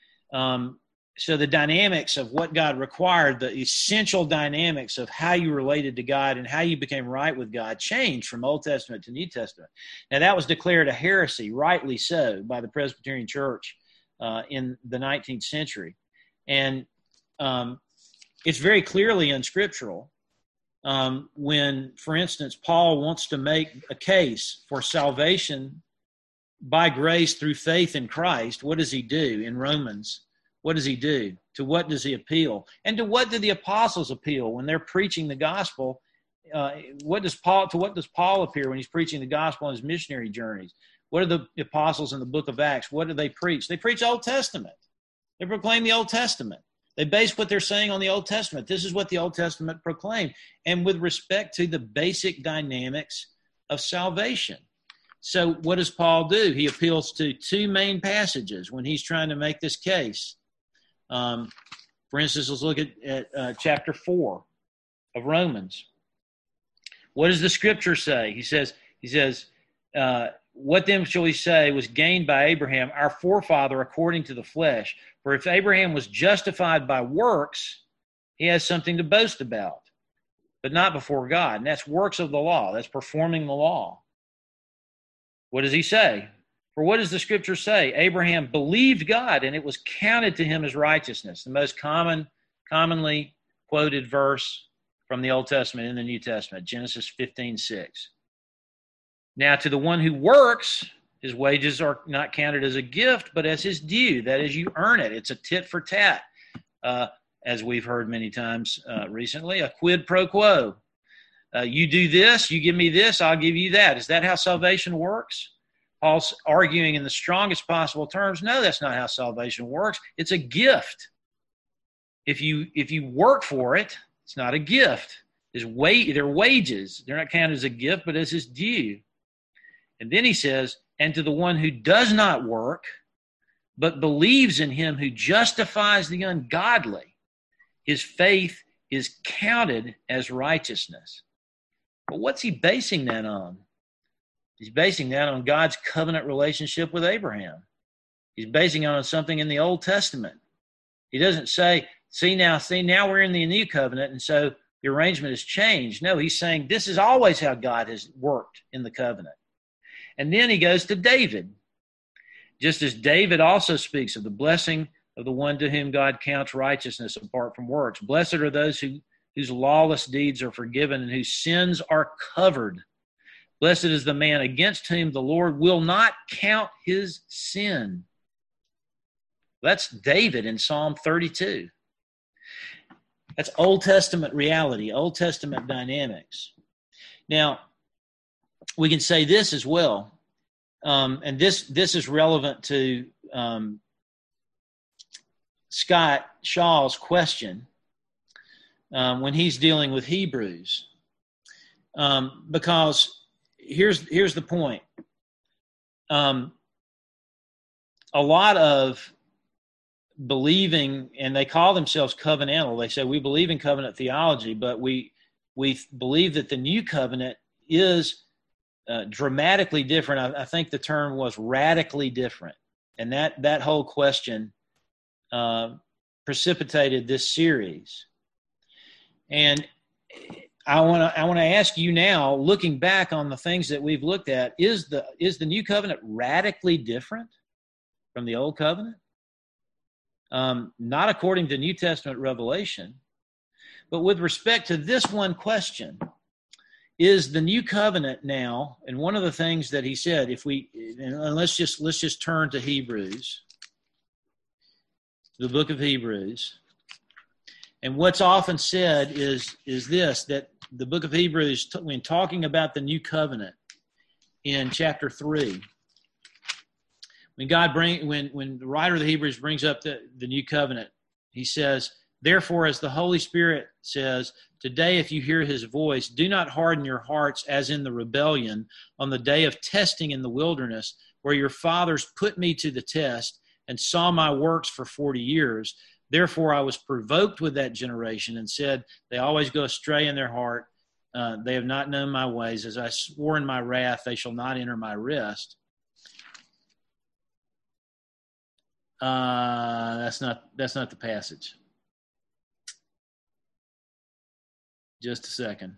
Um, so the dynamics of what God required, the essential dynamics of how you related to God and how you became right with God changed from Old Testament to New Testament. Now that was declared a heresy, rightly so, by the Presbyterian Church uh, in the nineteenth century. And um, it's very clearly unscriptural um, when, for instance, Paul wants to make a case for salvation by grace through faith in Christ. What does he do in Romans? What does he do? To what does he appeal? And to what do the apostles appeal when they're preaching the gospel? Uh, what does Paul? To what does Paul appear when he's preaching the gospel on his missionary journeys? What are the apostles in the book of Acts? What do they preach? They preach Old Testament. They proclaim the Old Testament. They base what they're saying on the Old Testament. This is what the Old Testament proclaimed. And with respect to the basic dynamics of salvation. So what does Paul do? He appeals to two main passages when he's trying to make this case. Um, for instance, let's look at, at uh, chapter four of Romans. What does the scripture say? He says, he says, uh, what then shall we say was gained by Abraham, our forefather, according to the flesh? For if Abraham was justified by works, he has something to boast about, but not before God. And that's works of the law. That's performing the law. What does he say? For what does the scripture say? Abraham believed God, and it was counted to him as righteousness. The most common, commonly quoted verse from the Old Testament in the New Testament, Genesis fifteen six. Now, to the one who works, his wages are not counted as a gift, but as his due. That is, you earn it. It's a tit for tat, uh, as we've heard many times uh, recently, a quid pro quo. Uh, you do this, you give me this, I'll give you that. Is that how salvation works? Paul's arguing in the strongest possible terms, no, that's not how salvation works. It's a gift. If you if you work for it, it's not a gift. There's wa- they're wages. They're not counted as a gift, but as his due. And then he says, and to the one who does not work, but believes in him who justifies the ungodly, his faith is counted as righteousness. But what's he basing that on? He's basing that on God's covenant relationship with Abraham. He's basing it on something in the Old Testament. He doesn't say, see now, see now we're in the new covenant, and so the arrangement has changed. No, he's saying this is always how God has worked in the covenant. And then he goes to David. Just as David also speaks of the blessing of the one to whom God counts righteousness apart from works. Blessed are those who, whose lawless deeds are forgiven and whose sins are covered. Blessed is the man against whom the Lord will not count his sin. That's David in Psalm thirty-two. That's Old Testament reality, Old Testament dynamics. Now, we can say this as well, um, and this this is relevant to um, Scott Shaw's question um, when he's dealing with Hebrews, um, because here's here's the point. Um, a lot of believing, and they call themselves covenantal. They say we believe in covenant theology, but we we believe that the new covenant is uh, dramatically different. I, I think the term was radically different, and that that whole question uh, precipitated this series. And I want to I want to ask you now, looking back on the things that we've looked at, is the is the new covenant radically different from the old covenant? Um, not according to New Testament revelation, but with respect to this one question, is the new covenant now? And one of the things that he said, if we and let's just let's just turn to Hebrews, the book of Hebrews. And what's often said is, is this, that the book of Hebrews, when talking about the new covenant in chapter three, when God bring, when, when the writer of the Hebrews brings up the, the new covenant, he says, therefore, as the Holy Spirit says, today if you hear his voice, do not harden your hearts as in the rebellion on the day of testing in the wilderness, where your fathers put me to the test and saw my works for forty years. Therefore, I was provoked with that generation and said, they always go astray in their heart. Uh, they have not known my ways. As I swore in my wrath, they shall not enter my rest. Uh, that's not, that's not the passage. Just a second.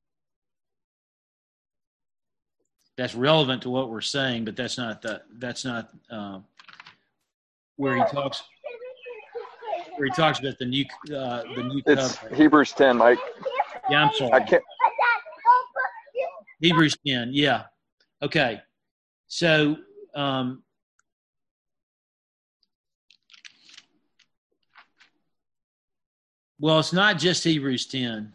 That's relevant to what we're saying, but that's not the, that's not uh, where he talks. Where he talks about the new, uh, the new It's covenant. Hebrews ten, Mike. Yeah, I'm sorry. I can't. Hebrews ten, yeah. Okay. So, um, well, it's not just Hebrews ten.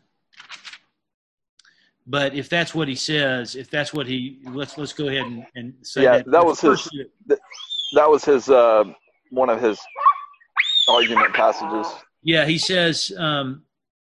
But if that's what he says, if that's what he, let's let's go ahead and, and say Yeah, that. that was his. That was his. Uh, one of his argument passages. Yeah, he says. Um,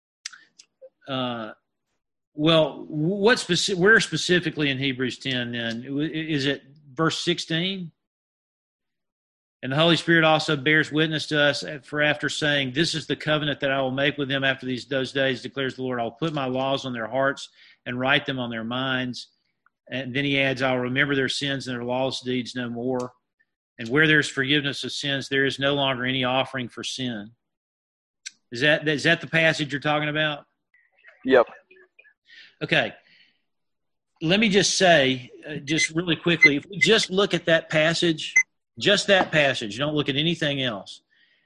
uh, well, what specific? Where specifically in Hebrews ten? Then is it verse sixteen? And the Holy Spirit also bears witness to us, for after saying, "This is the covenant that I will make with them after these those days," declares the Lord. "I will put my laws on their hearts and write them on their minds." And then he adds, "I'll remember their sins and their lawless deeds no more. And where there's forgiveness of sins, there is no longer any offering for sin." Is that is that the passage you're talking about? Yep. Okay. Let me just say, uh, just really quickly, if we just look at that passage, just that passage, don't look at anything else.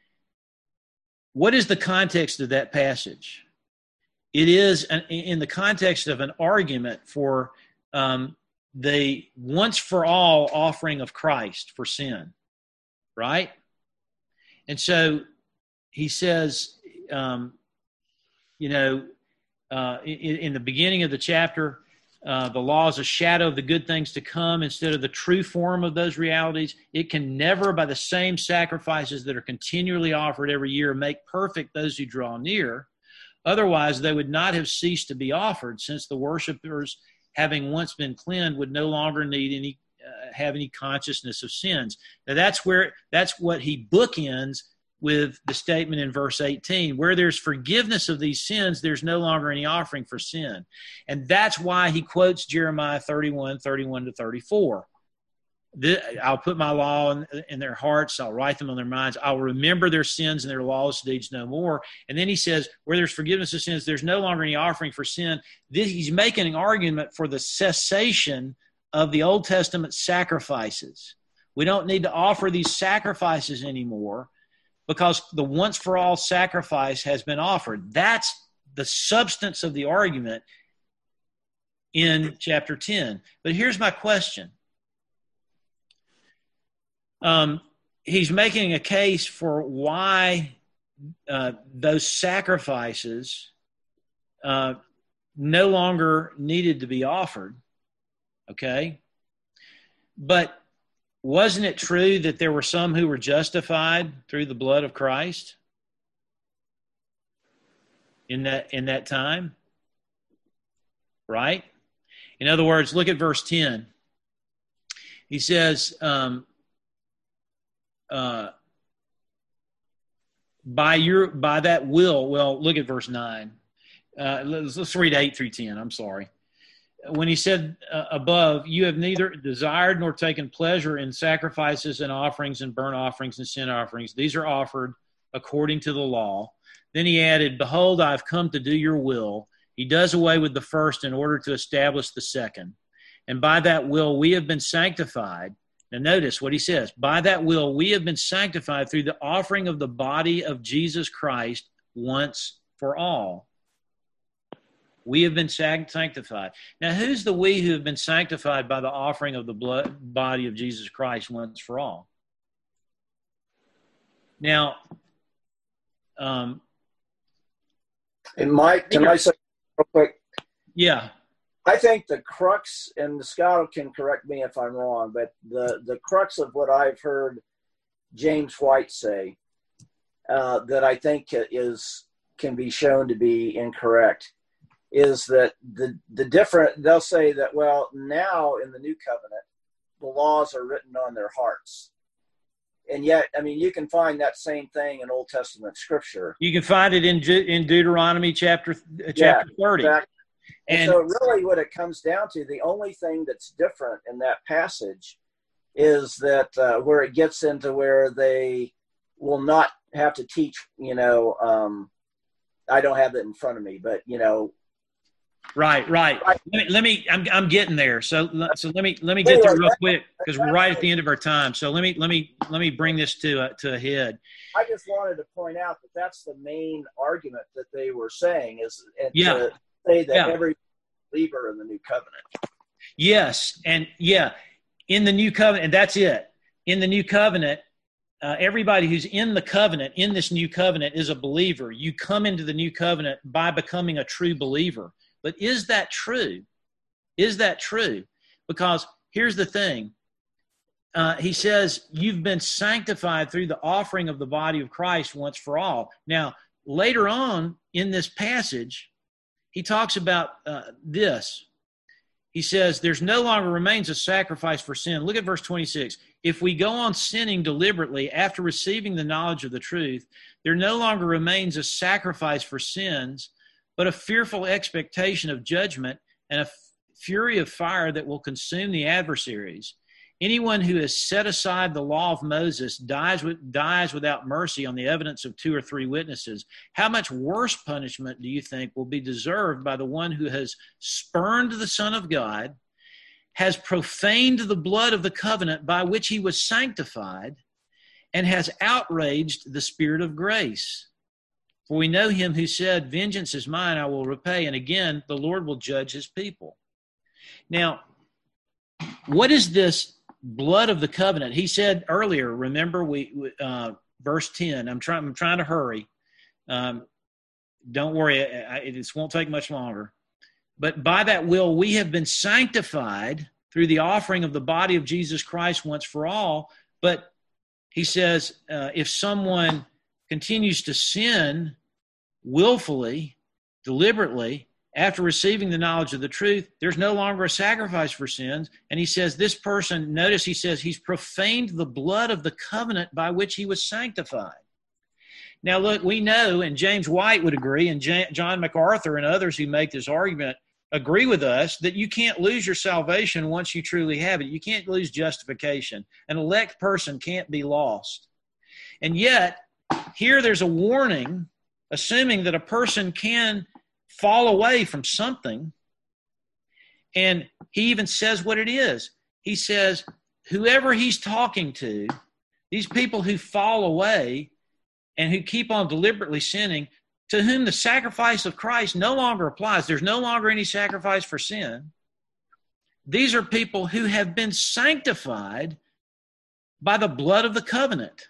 What is the context of that passage? It is an, in the context of an argument for um, the once-for-all offering of Christ for sin, right? And so he says, um, you know, uh, in, in the beginning of the chapter, uh, the law is a shadow of the good things to come instead of the true form of those realities. It can never, by the same sacrifices that are continually offered every year, make perfect those who draw near. Otherwise, they would not have ceased to be offered, since the worshipers, having once been cleansed, would no longer need any uh, have any consciousness of sins. Now, that's where that's what he bookends with the statement in verse eighteen, where there's forgiveness of these sins, there's no longer any offering for sin, and that's why he quotes Jeremiah thirty-one, thirty-one to thirty-four. I'll put my law in, in their hearts. I'll write them on their minds. I'll remember their sins and their lawless deeds no more. And then he says, where there's forgiveness of sins, there's no longer any offering for sin. This, he's making an argument for the cessation of the Old Testament sacrifices. We don't need to offer these sacrifices anymore because the once-for-all sacrifice has been offered. That's the substance of the argument in chapter ten. But here's my question. Um, he's making a case for why uh, those sacrifices uh, no longer needed to be offered, okay? But wasn't it true that there were some who were justified through the blood of Christ in that in that time? Right? In other words, look at verse ten. He says, um, Uh, by your by that will, well, look at verse nine. Uh, let's, let's read eight through ten. I'm sorry. When he said uh, above, you have neither desired nor taken pleasure in sacrifices and offerings and burnt offerings and sin offerings. These are offered according to the law. Then he added, behold, I've come to do your will. He does away with the first in order to establish the second. And by that will, we have been sanctified. Now notice what he says. By that will, we have been sanctified through the offering of the body of Jesus Christ once for all. We have been sanctified. Now, who's the we who have been sanctified by the offering of the blood, body of Jesus Christ once for all? Now, um, and Mike, can I say real quick? Yeah. I think the crux, and Scott can correct me if I'm wrong, but the, the crux of what I've heard James White say uh, that I think is can be shown to be incorrect is that the the different, they'll say that, well, now in the new covenant, the laws are written on their hearts. And yet, I mean, you can find that same thing in Old Testament scripture. You can find it in in Deuteronomy chapter uh, chapter yeah, thirty. Exactly. And, and so really what it comes down to, the only thing that's different in that passage is that uh, where it gets into where they will not have to teach, you know, um, I don't have it in front of me, but, you know. Right, right. right. Let me, let me I'm, I'm getting there. So, so let me, let me get there real quick because we're right at the end of our time. So let me, let me, let me bring this to a, to a head. I just wanted to point out that that's the main argument that they were saying is and yeah. to say that yeah. every believer in the new covenant. Yes. And yeah, in the new covenant, and that's it. In the new covenant, uh, everybody who's in the covenant, in this new covenant is a believer. You come into the new covenant by becoming a true believer. But is that true? Is that true? Because here's the thing. Uh, he says, you've been sanctified through the offering of the body of Christ once for all. Now, later on in this passage, he talks about uh, this. He says, there's no longer remains a sacrifice for sin. Look at verse twenty-six. If we go on sinning deliberately after receiving the knowledge of the truth, there no longer remains a sacrifice for sins, but a fearful expectation of judgment and a f- fury of fire that will consume the adversaries. Anyone who has set aside the law of Moses dies with, dies without mercy on the evidence of two or three witnesses. How much worse punishment do you think will be deserved by the one who has spurned the Son of God, has profaned the blood of the covenant by which he was sanctified, and has outraged the Spirit of grace? For we know him who said, vengeance is mine, I will repay. And again, the Lord will judge his people. Now, what is this blood of the covenant? He said earlier, remember, we uh, verse ten, I'm trying, I'm trying to hurry. Um, don't worry, I, I, this won't take much longer. But by that will, we have been sanctified through the offering of the body of Jesus Christ once for all. But he says, uh, if someone continues to sin willfully, deliberately, after receiving the knowledge of the truth, there's no longer a sacrifice for sins. And he says this person, notice he says he's profaned the blood of the covenant by which he was sanctified. Now, look, we know, and James White would agree, and John MacArthur and others who make this argument agree with us, that you can't lose your salvation once you truly have it. You can't lose justification. An elect person can't be lost. And yet, here there's a warning, assuming that a person can fall away from something. And he even says what it is. He says, whoever he's talking to, these people who fall away and who keep on deliberately sinning, to whom the sacrifice of Christ no longer applies. There's no longer any sacrifice for sin. These are people who have been sanctified by the blood of the covenant.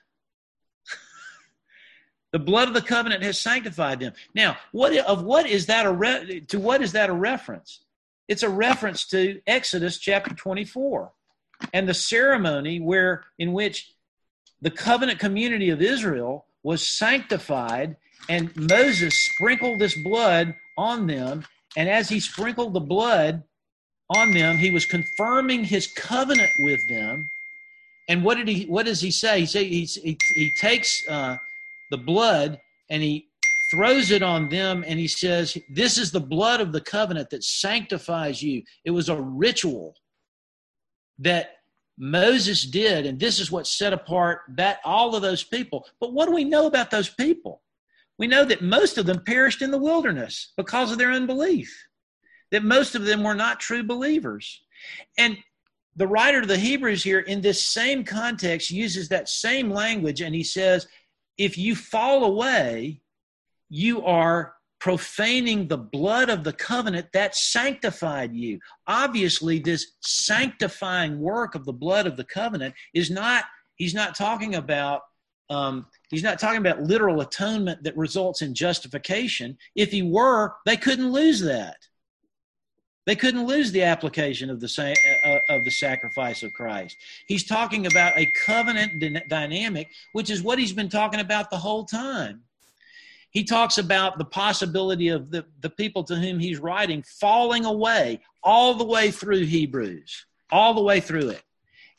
The blood of the covenant has sanctified them. Now, what of what is that a re, to what is that a reference? It's a reference to Exodus chapter twenty-four and the ceremony where in which the covenant community of Israel was sanctified, and Moses sprinkled this blood on them, and as he sprinkled the blood on them, he was confirming his covenant with them. And what did he? What does he say? He say he he, he takes uh, the blood and he throws it on them, and he says, "This is the blood of the covenant that sanctifies you." It was a ritual that Moses did, and this is what set apart that all of those people. But what do we know about those people? We know that most of them perished in the wilderness because of their unbelief, that most of them were not true believers. And the writer of the Hebrews here in this same context uses that same language, and he says, if you fall away, you are profaning the blood of the covenant that sanctified you. Obviously, this sanctifying work of the blood of the covenant is not, he's not talking about, um, he's not talking about literal atonement that results in justification. If he were, they couldn't lose that. They couldn't lose the application of the uh, of the sacrifice of Christ. He's talking about a covenant d- dynamic, which is what he's been talking about the whole time. He talks about the possibility of the, the people to whom he's writing falling away all the way through Hebrews, all the way through it.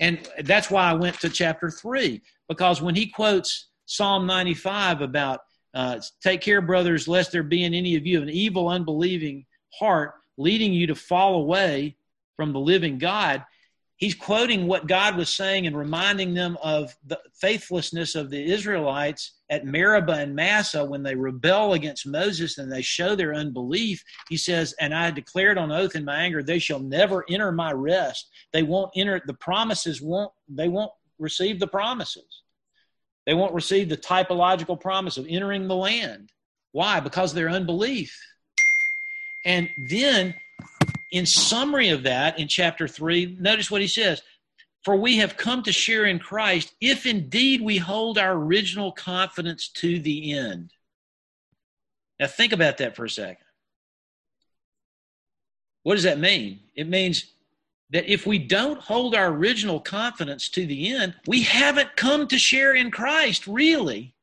And that's why I went to chapter three, because when he quotes Psalm ninety-five about uh, take care, brothers, lest there be in any of you an evil, unbelieving heart leading you to fall away from the living God, he's quoting what God was saying and reminding them of the faithlessness of the Israelites at Meribah and Massah when they rebel against Moses and they show their unbelief. He says, and I declared on oath in my anger, they shall never enter my rest. They won't enter, the promises won't, they won't receive the promises. They won't receive the typological promise of entering the land. Why? Because of their unbelief. And then, in summary of that, in chapter three, notice what he says. For we have come to share in Christ, if indeed we hold our original confidence to the end. Now think about that for a second. What does that mean? It means that if we don't hold our original confidence to the end, we haven't come to share in Christ, really.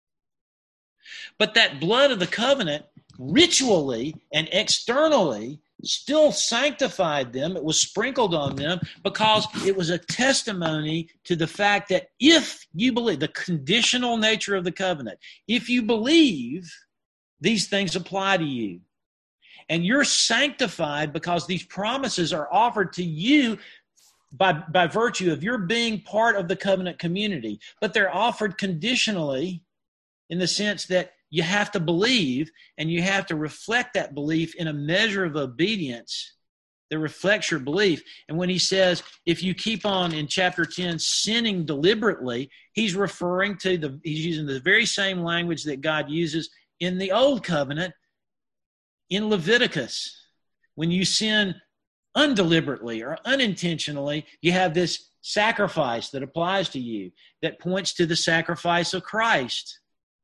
But that blood of the covenant, ritually and externally, still sanctified them. It was sprinkled on them because it was a testimony to the fact that if you believe, the conditional nature of the covenant, if you believe, these things apply to you. And you're sanctified because these promises are offered to you by, by virtue of your being part of the covenant community. But they're offered conditionally in the sense that you have to believe, and you have to reflect that belief in a measure of obedience that reflects your belief. And when he says, if you keep on in chapter ten sinning deliberately, he's referring to the, he's using the very same language that God uses in the old covenant in Leviticus. When you sin undeliberately or unintentionally, you have this sacrifice that applies to you that points to the sacrifice of Christ.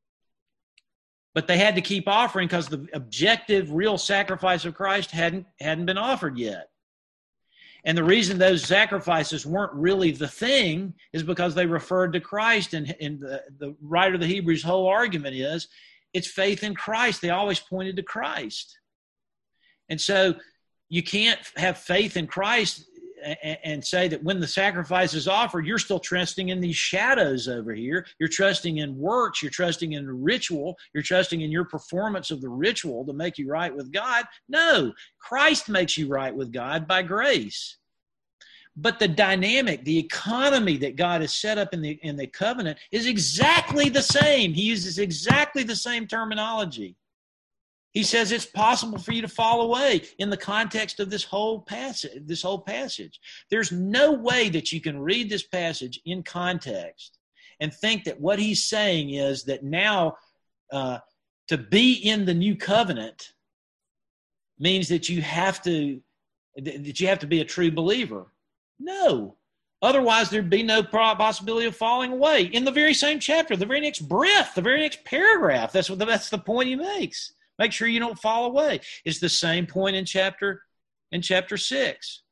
But they had to keep offering because the objective, real sacrifice of Christ hadn't, hadn't been offered yet. And the reason those sacrifices weren't really the thing is because they referred to Christ. And, and the, the writer of the Hebrews' whole argument is it's faith in Christ. They always pointed to Christ. And so you can't have faith in Christ and say that when the sacrifice is offered, you're still trusting in these shadows over here. You're trusting in works. You're trusting in ritual. You're trusting in your performance of the ritual to make you right with God. No, Christ makes you right with God by grace. But the dynamic, the economy that God has set up in the, in the covenant is exactly the same. He uses exactly the same terminology. He says it's possible for you to fall away in the context of this whole passage. This whole passage. There's no way that you can read this passage in context and think that what he's saying is that now uh, to be in the new covenant means that you have to that you have to be a true believer. No. Otherwise, there'd be no possibility of falling away. In the very same chapter, the very next breath, the very next paragraph, that's what the, that's the point he makes. Make sure you don't fall away. It's the same point in chapter in chapter six.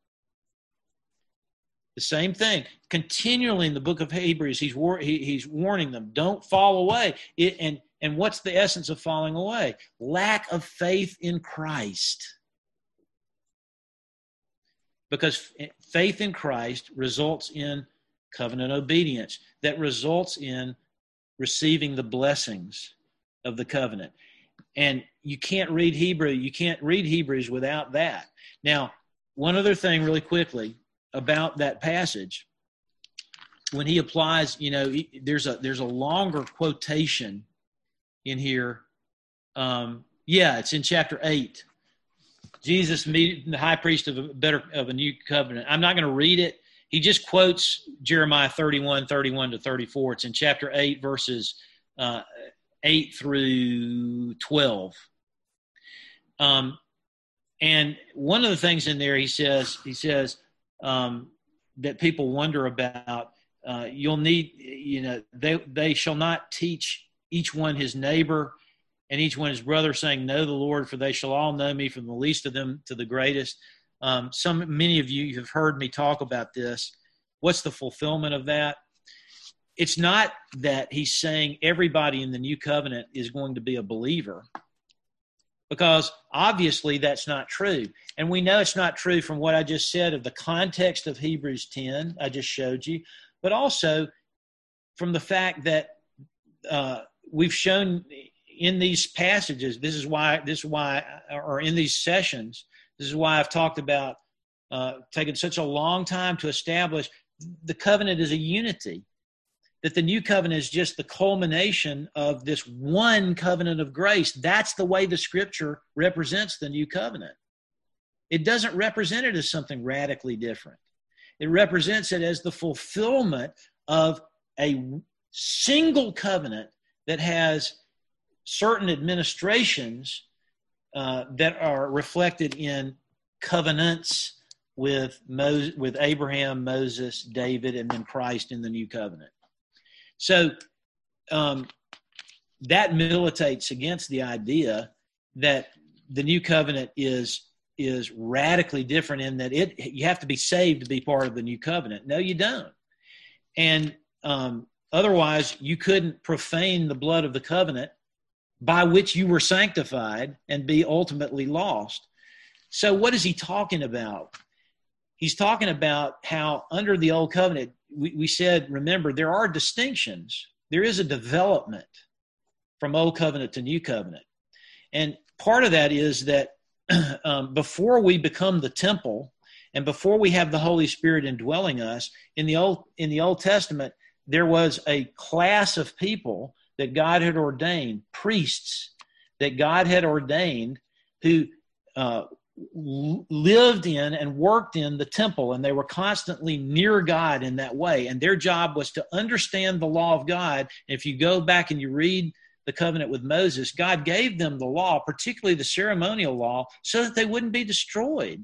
The same thing. Continually in the book of Hebrews, he's war, he, he's warning them, don't fall away. It, and, and what's the essence of falling away? Lack of faith in Christ. Because faith in Christ results in covenant obedience that results in receiving the blessings of the covenant. And you can't read Hebrew, you can't read Hebrews without that. Now, one other thing really quickly about that passage, when he applies, you know, there's a there's a longer quotation in here. Um, yeah, it's in chapter eight. Jesus meeting the high priest of a better of a new covenant. I'm not going to read it. He just quotes Jeremiah thirty-one, thirty-one to thirty-four. It's in chapter eight, verses uh, eight through twelve. Um, and one of the things in there, he says, he says um, that people wonder about. Uh, you'll need, you know, they they shall not teach each one his neighbor and each one his brother, saying, know the Lord, for they shall all know me, from the least of them to the greatest. Um, some many of you have heard me talk about this. What's the fulfillment of that? It's not that he's saying everybody in the new covenant is going to be a believer, because obviously that's not true. And we know it's not true from what I just said of the context of Hebrews ten, I just showed you, but also from the fact that uh, we've shown in these passages, this is why, this is why, or in these sessions, this is why I've talked about uh, taking such a long time to establish the covenant is a unity, that the new covenant is just the culmination of this one covenant of grace. That's the way the scripture represents the new covenant. It doesn't represent it as something radically different. It represents it as the fulfillment of a single covenant that has certain administrations uh, that are reflected in covenants with Moses, with Abraham, Moses, David, and then Christ in the new covenant. So um, that militates against the idea that the new covenant is is radically different in that it you have to be saved to be part of the new covenant. No, you don't. And um, otherwise, you couldn't profane the blood of the covenant by which you were sanctified and be ultimately lost. So what is he talking about? He's talking about how under the old covenant, we, we said, remember, there are distinctions. There is a development from old covenant to new covenant. And part of that is that um, before we become the temple and before we have the Holy Spirit indwelling us, in the Old, in the Old Testament, there was a class of people that God had ordained, priests that God had ordained who uh, lived in and worked in the temple, and they were constantly near God in that way. And their job was to understand the law of God. If you go back and you read the covenant with Moses, God gave them the law, particularly the ceremonial law, so that they wouldn't be destroyed.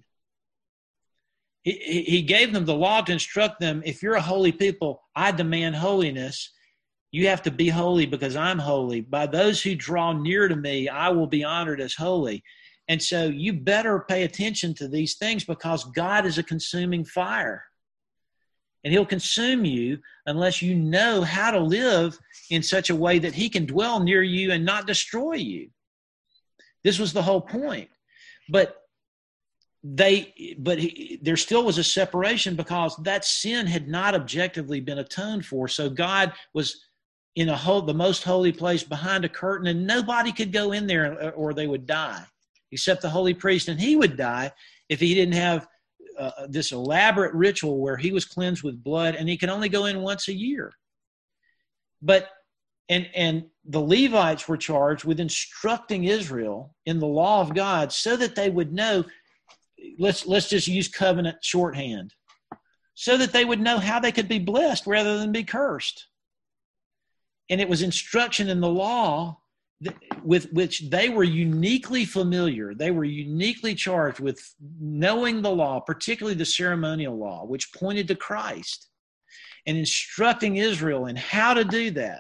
He, he gave them the law to instruct them, if you're a holy people, I demand holiness. You have to be holy because I'm holy. By those who draw near to me, I will be honored as holy. And so you better pay attention to these things because God is a consuming fire. And he'll consume you unless you know how to live in such a way that he can dwell near you and not destroy you. This was the whole point. But they, but he, there still was a separation because that sin had not objectively been atoned for. So God was in a whole, the most holy place behind a curtain, and nobody could go in there or they would die, except the holy priest. And he would die if he didn't have uh, this elaborate ritual where he was cleansed with blood, and he could only go in once a year. But, and, and the Levites were charged with instructing Israel in the law of God so that they would know, let's, let's just use covenant shorthand, so that they would know how they could be blessed rather than be cursed. And it was instruction in the law with which they were uniquely familiar. They were uniquely charged with knowing the law, particularly the ceremonial law, which pointed to Christ, and instructing Israel in how to do that.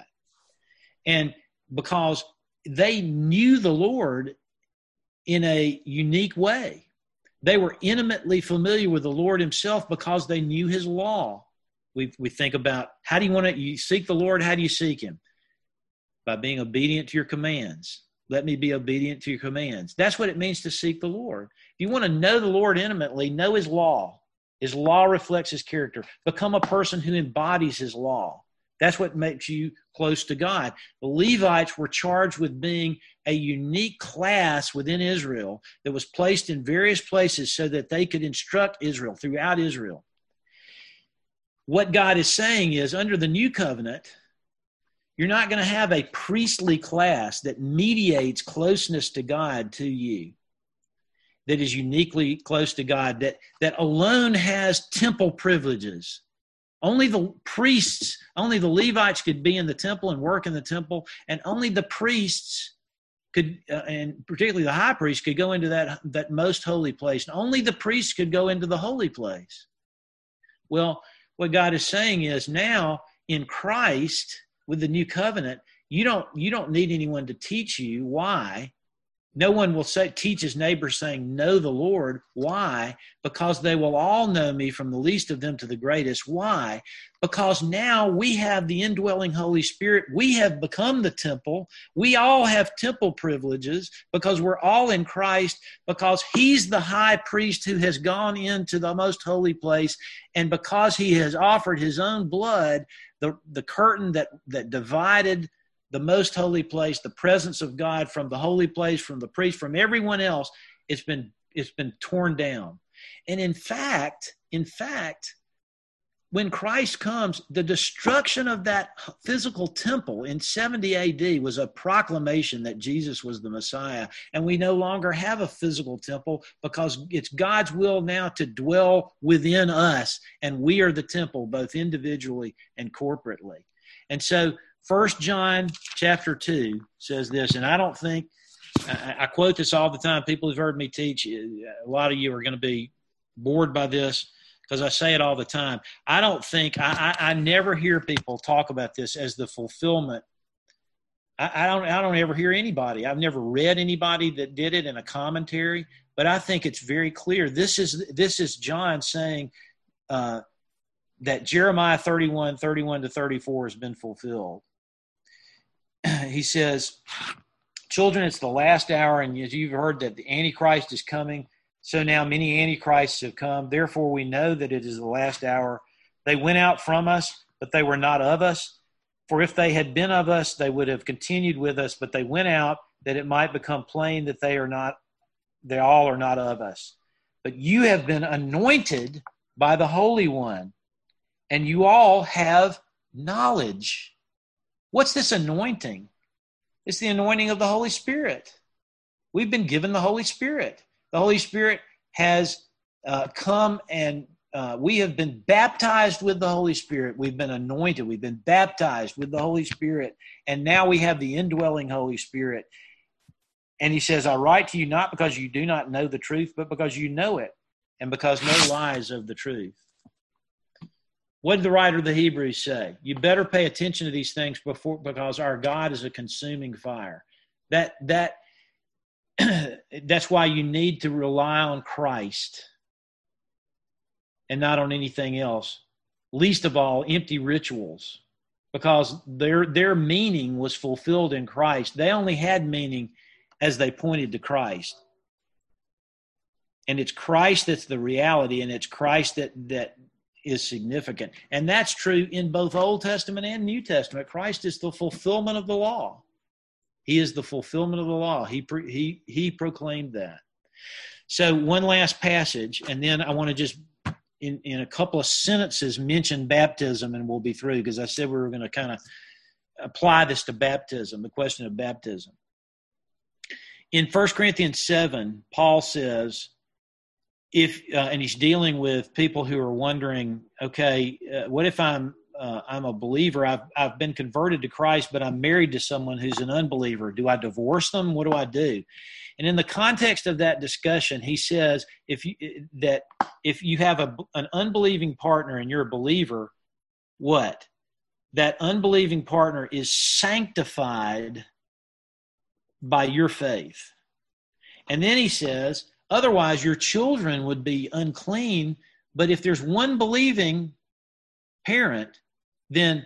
And because they knew the Lord in a unique way, they were intimately familiar with the Lord himself because they knew his law. We, we think about, how do you want to, you seek the Lord, how do you seek him? By being obedient to your commands. Let me be obedient to your commands. That's what it means to seek the Lord. If you want to know the Lord intimately, know his law. His law reflects his character. Become a person who embodies his law. That's what makes you close to God. The Levites were charged with being a unique class within Israel that was placed in various places so that they could instruct Israel throughout Israel. What God is saying is, under the new covenant, you're not going to have a priestly class that mediates closeness to God to you, that is uniquely close to God, that, that alone has temple privileges. Only the priests, only the Levites could be in the temple and work in the temple, and only the priests could, uh, and particularly the high priest, could go into that, that most holy place. And only the priests could go into the holy place. Well, what God is saying is, now in Christ, with the new covenant, you don't, you don't need anyone to teach you why No one will say, teach his neighbor saying, know the Lord. Why? Because they will all know me, from the least of them to the greatest. Why? Because now we have the indwelling Holy Spirit. We have become the temple. We all have temple privileges because we're all in Christ, because he's the high priest who has gone into the most holy place. And because he has offered his own blood, the, the curtain that, that divided the most holy place, the presence of God from the holy place, from the priest, from everyone else, it's been it's been torn down. And in fact, in fact, when Christ comes, the destruction of that physical temple in seventy A D was a proclamation that Jesus was the Messiah. And we no longer have a physical temple because it's God's will now to dwell within us. And we are the temple, both individually and corporately. And so First John chapter two says this, and I don't think, I, I quote this all the time. People who've heard me teach, a lot of you are going to be bored by this because I say it all the time. I don't think, I, I, I never hear people talk about this as the fulfillment. I, I don't I don't ever hear anybody. I've never read anybody that did it in a commentary, but I think it's very clear. This is, this is John saying uh, that Jeremiah thirty-one, thirty-one to thirty-four has been fulfilled. He says, children, it's the last hour, and as you've heard that the Antichrist is coming, so now many Antichrists have come. Therefore, we know that it is the last hour. They went out from us, but they were not of us. For if they had been of us, they would have continued with us, but they went out that it might become plain that they are not, they all are not of us. But you have been anointed by the Holy One, and you all have knowledge. What's this anointing? It's the anointing of the Holy Spirit. We've been given the Holy Spirit. The Holy Spirit has uh, come and uh, we have been baptized with the Holy Spirit. We've been anointed. We've been baptized with the Holy Spirit. And now we have the indwelling Holy Spirit. And he says, I write to you not because you do not know the truth, but because you know it, and because no lies of the truth. What did the writer of the Hebrews say? You better pay attention to these things before, because our God is a consuming fire. That that that's why you need to rely on Christ and not on anything else. Least of all, empty rituals, because their their meaning was fulfilled in Christ. They only had meaning as they pointed to Christ. And it's Christ that's the reality, and it's Christ that that is significant. And that's true in both Old Testament and New Testament. Christ is the fulfillment of the law. He is the fulfillment of the law. He he he proclaimed that. So one last passage, and then I want to just, in, in a couple of sentences, mention baptism, and we'll be through, because I said we were going to kind of apply this to baptism, the question of baptism. In First Corinthians seven, Paul says, if uh, and he's dealing with people who are wondering, okay, uh, what if I'm uh, I'm a believer, I've I've been converted to Christ, but I'm married to someone who's an unbeliever. Do I divorce them? What do I do? And in the context of that discussion, he says if you that if you have a, an unbelieving partner and you're a believer, what? That unbelieving partner is sanctified by your faith. And then he says, otherwise, your children would be unclean. But if there's one believing parent, then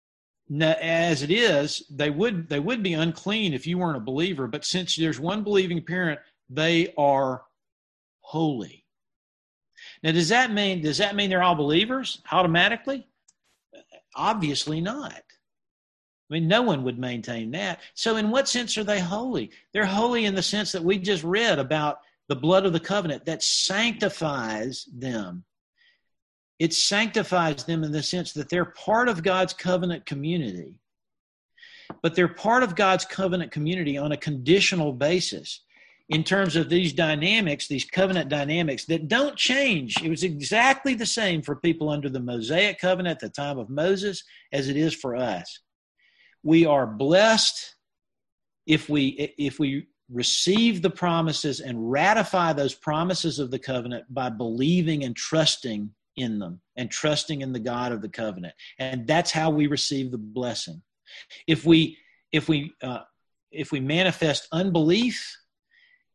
as it is, they would they would be unclean if you weren't a believer. But since there's one believing parent, they are holy. Now, does that mean does that mean they're all believers automatically? Obviously not. I mean, no one would maintain that. So in what sense are they holy? They're holy in the sense that we just read about the blood of the covenant that sanctifies them. It sanctifies them in the sense that they're part of God's covenant community. But they're part of God's covenant community on a conditional basis in terms of these dynamics, these covenant dynamics that don't change. It was exactly the same for people under the Mosaic covenant at the time of Moses as it is for us. We are blessed if we if we receive the promises and ratify those promises of the covenant by believing and trusting in them and trusting in the God of the covenant. And that's how we receive the blessing. If we if we uh, if we manifest unbelief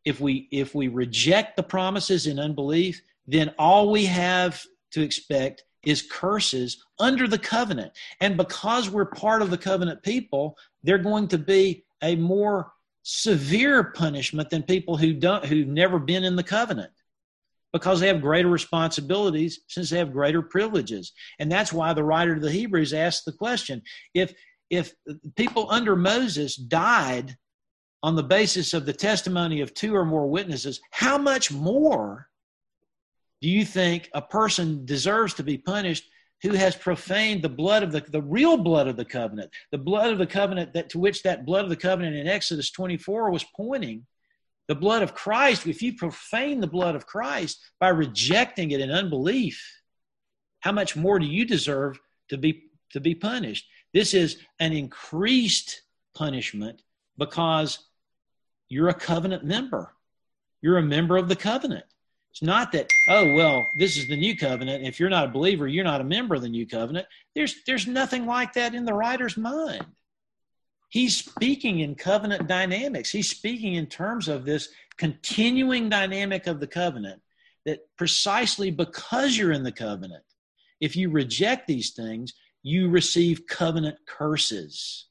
if we if we reject the promises in unbelief, then all we have to expect is curses under the covenant. And because we're part of the covenant people, they're going to be a more severe punishment than people who don't who've never been in the covenant, because they have greater responsibilities since they have greater privileges. And that's why the writer of the Hebrews asked the question, if if people under Moses died on the basis of the testimony of two or more witnesses, how much more do you think a person deserves to be punished who has profaned the blood of the, the real blood of the covenant, the blood of the covenant that to which that blood of the covenant in Exodus twenty-four was pointing, the blood of Christ? If you profane the blood of Christ by rejecting it in unbelief, how much more do you deserve to be, to be punished? This is an increased punishment because you're a covenant member. You're a member of the covenant. It's not that, oh, well, this is the new covenant. If you're not a believer, you're not a member of the new covenant. There's, there's nothing like that in the writer's mind. He's speaking in covenant dynamics. He's speaking in terms of this continuing dynamic of the covenant, that precisely because you're in the covenant, if you reject these things, you receive covenant curses.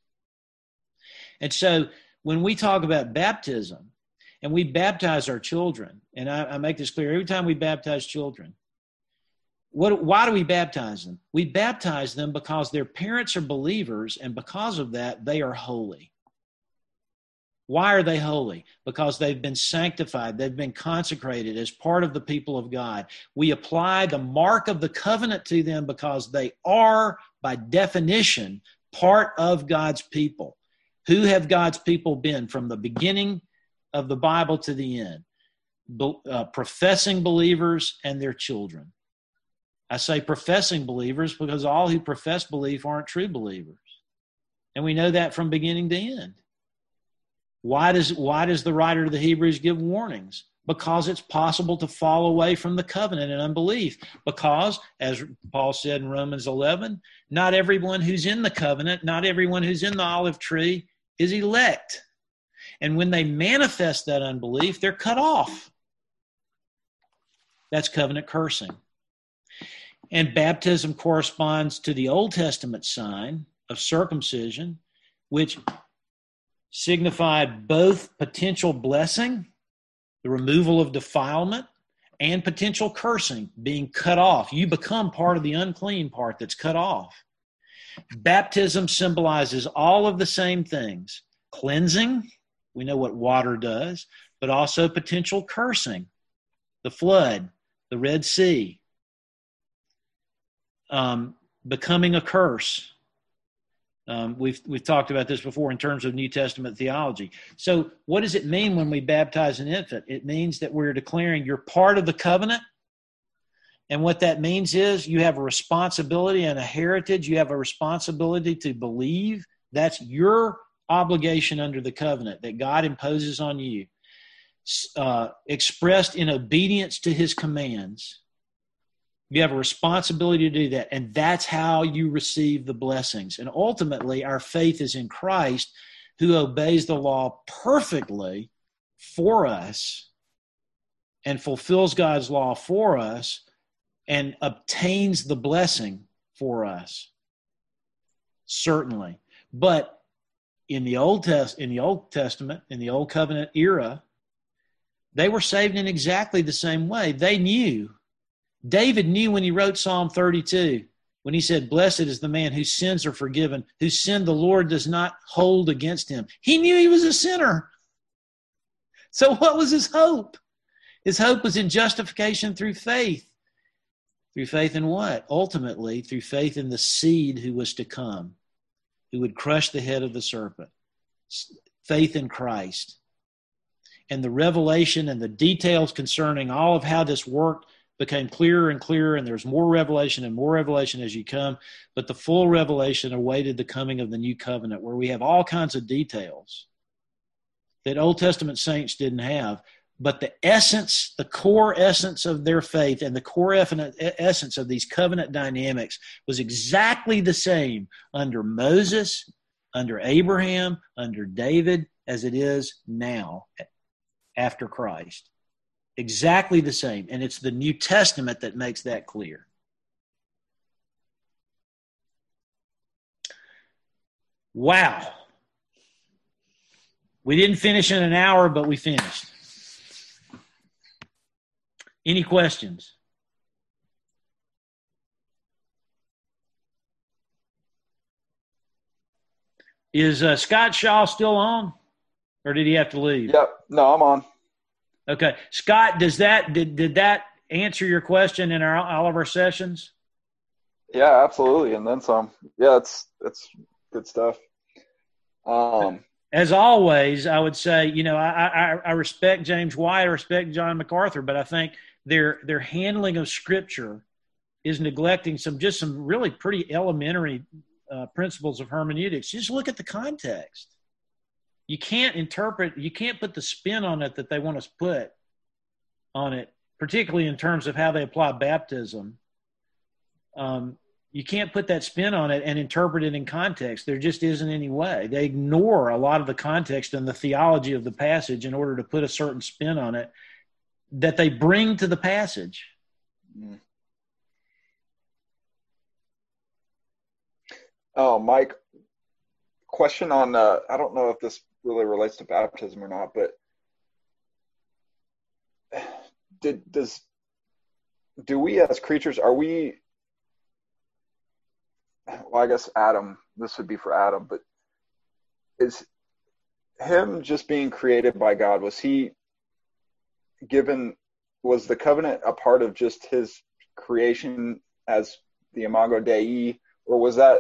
And so when we talk about baptism, and we baptize our children, and I, I make this clear every time we baptize children, what, why do we baptize them? We baptize them because their parents are believers, and because of that, they are holy. Why are they holy? Because they've been sanctified. They've been consecrated as part of the people of God. We apply the mark of the covenant to them because they are, by definition, part of God's people. Who have God's people been from the beginning of the Bible to the end? Be, uh, professing believers and their children. I say professing believers because all who profess belief aren't true believers. And we know that from beginning to end. Why does, why does the writer of the Hebrews give warnings? Because it's possible to fall away from the covenant in unbelief. Because, as Paul said in Romans eleven, not everyone who's in the covenant, not everyone who's in the olive tree is elect. And when they manifest that unbelief, they're cut off. That's covenant cursing. And baptism corresponds to the Old Testament sign of circumcision, which signified both potential blessing, the removal of defilement, and potential cursing, being cut off. You become part of the unclean part that's cut off. Baptism symbolizes all of the same things. Cleansing, we know what water does, but also potential cursing, the flood, the Red Sea, um, becoming a curse. Um, we've we've talked about this before in terms of New Testament theology. So what does it mean when we baptize an infant? It means that we're declaring you're part of the covenant. And what that means is you have a responsibility and a heritage. You have a responsibility to believe. That's your obligation under the covenant that God imposes on you, uh, expressed in obedience to his commands. You have a responsibility to do that, and that's how you receive the blessings. And ultimately, our faith is in Christ, who obeys the law perfectly for us and fulfills God's law for us and obtains the blessing for us. Certainly. But in the Old Test, in the Old Testament, in the Old Covenant era, they were saved in exactly the same way. They knew. David knew when he wrote Psalm thirty-two, when he said, "Blessed is the man whose sins are forgiven, whose sin the Lord does not hold against him." He knew he was a sinner. So what was his hope? His hope was in justification through faith. Through faith in what? Ultimately, through faith in the seed who was to come, who would crush the head of the serpent. Faith in Christ. And the revelation and the details concerning all of how this worked became clearer and clearer, and there's more revelation and more revelation as you come. But the full revelation awaited the coming of the new covenant, where we have all kinds of details that Old Testament saints didn't have. But the essence, the core essence of their faith and the core essence of these covenant dynamics was exactly the same under Moses, under Abraham, under David, as it is now. after Christ. Exactly the same. And it's the New Testament that makes that clear. Wow. We didn't finish in an hour, but we finished. Any questions? Is uh, Scott Shaw still on, or did he have to leave? Yep. No, I'm on. Okay. Scott, does that did, did that answer your question in our, all of our sessions? Yeah, absolutely. And then some. Yeah, it's it's good stuff. Um, As always, I would say, you know, I, I, I respect James White, I respect John MacArthur, but I think their their handling of Scripture is neglecting some just some really pretty elementary uh, principles of hermeneutics. Just look at the context. You can't interpret, you can't put the spin on it that they want us to put on it, particularly in terms of how they apply baptism. Um, you can't put that spin on it and interpret it in context. There just isn't any way. They ignore a lot of the context and the theology of the passage in order to put a certain spin on it that they bring to the passage. Mm. Oh, Mike, question on, uh, I don't know if this really relates to baptism or not, but did, does, do we as creatures, are we, well, I guess Adam, this would be for Adam, but is him just being created by God, was he given, was the covenant a part of just his creation as the Imago Dei, or was that,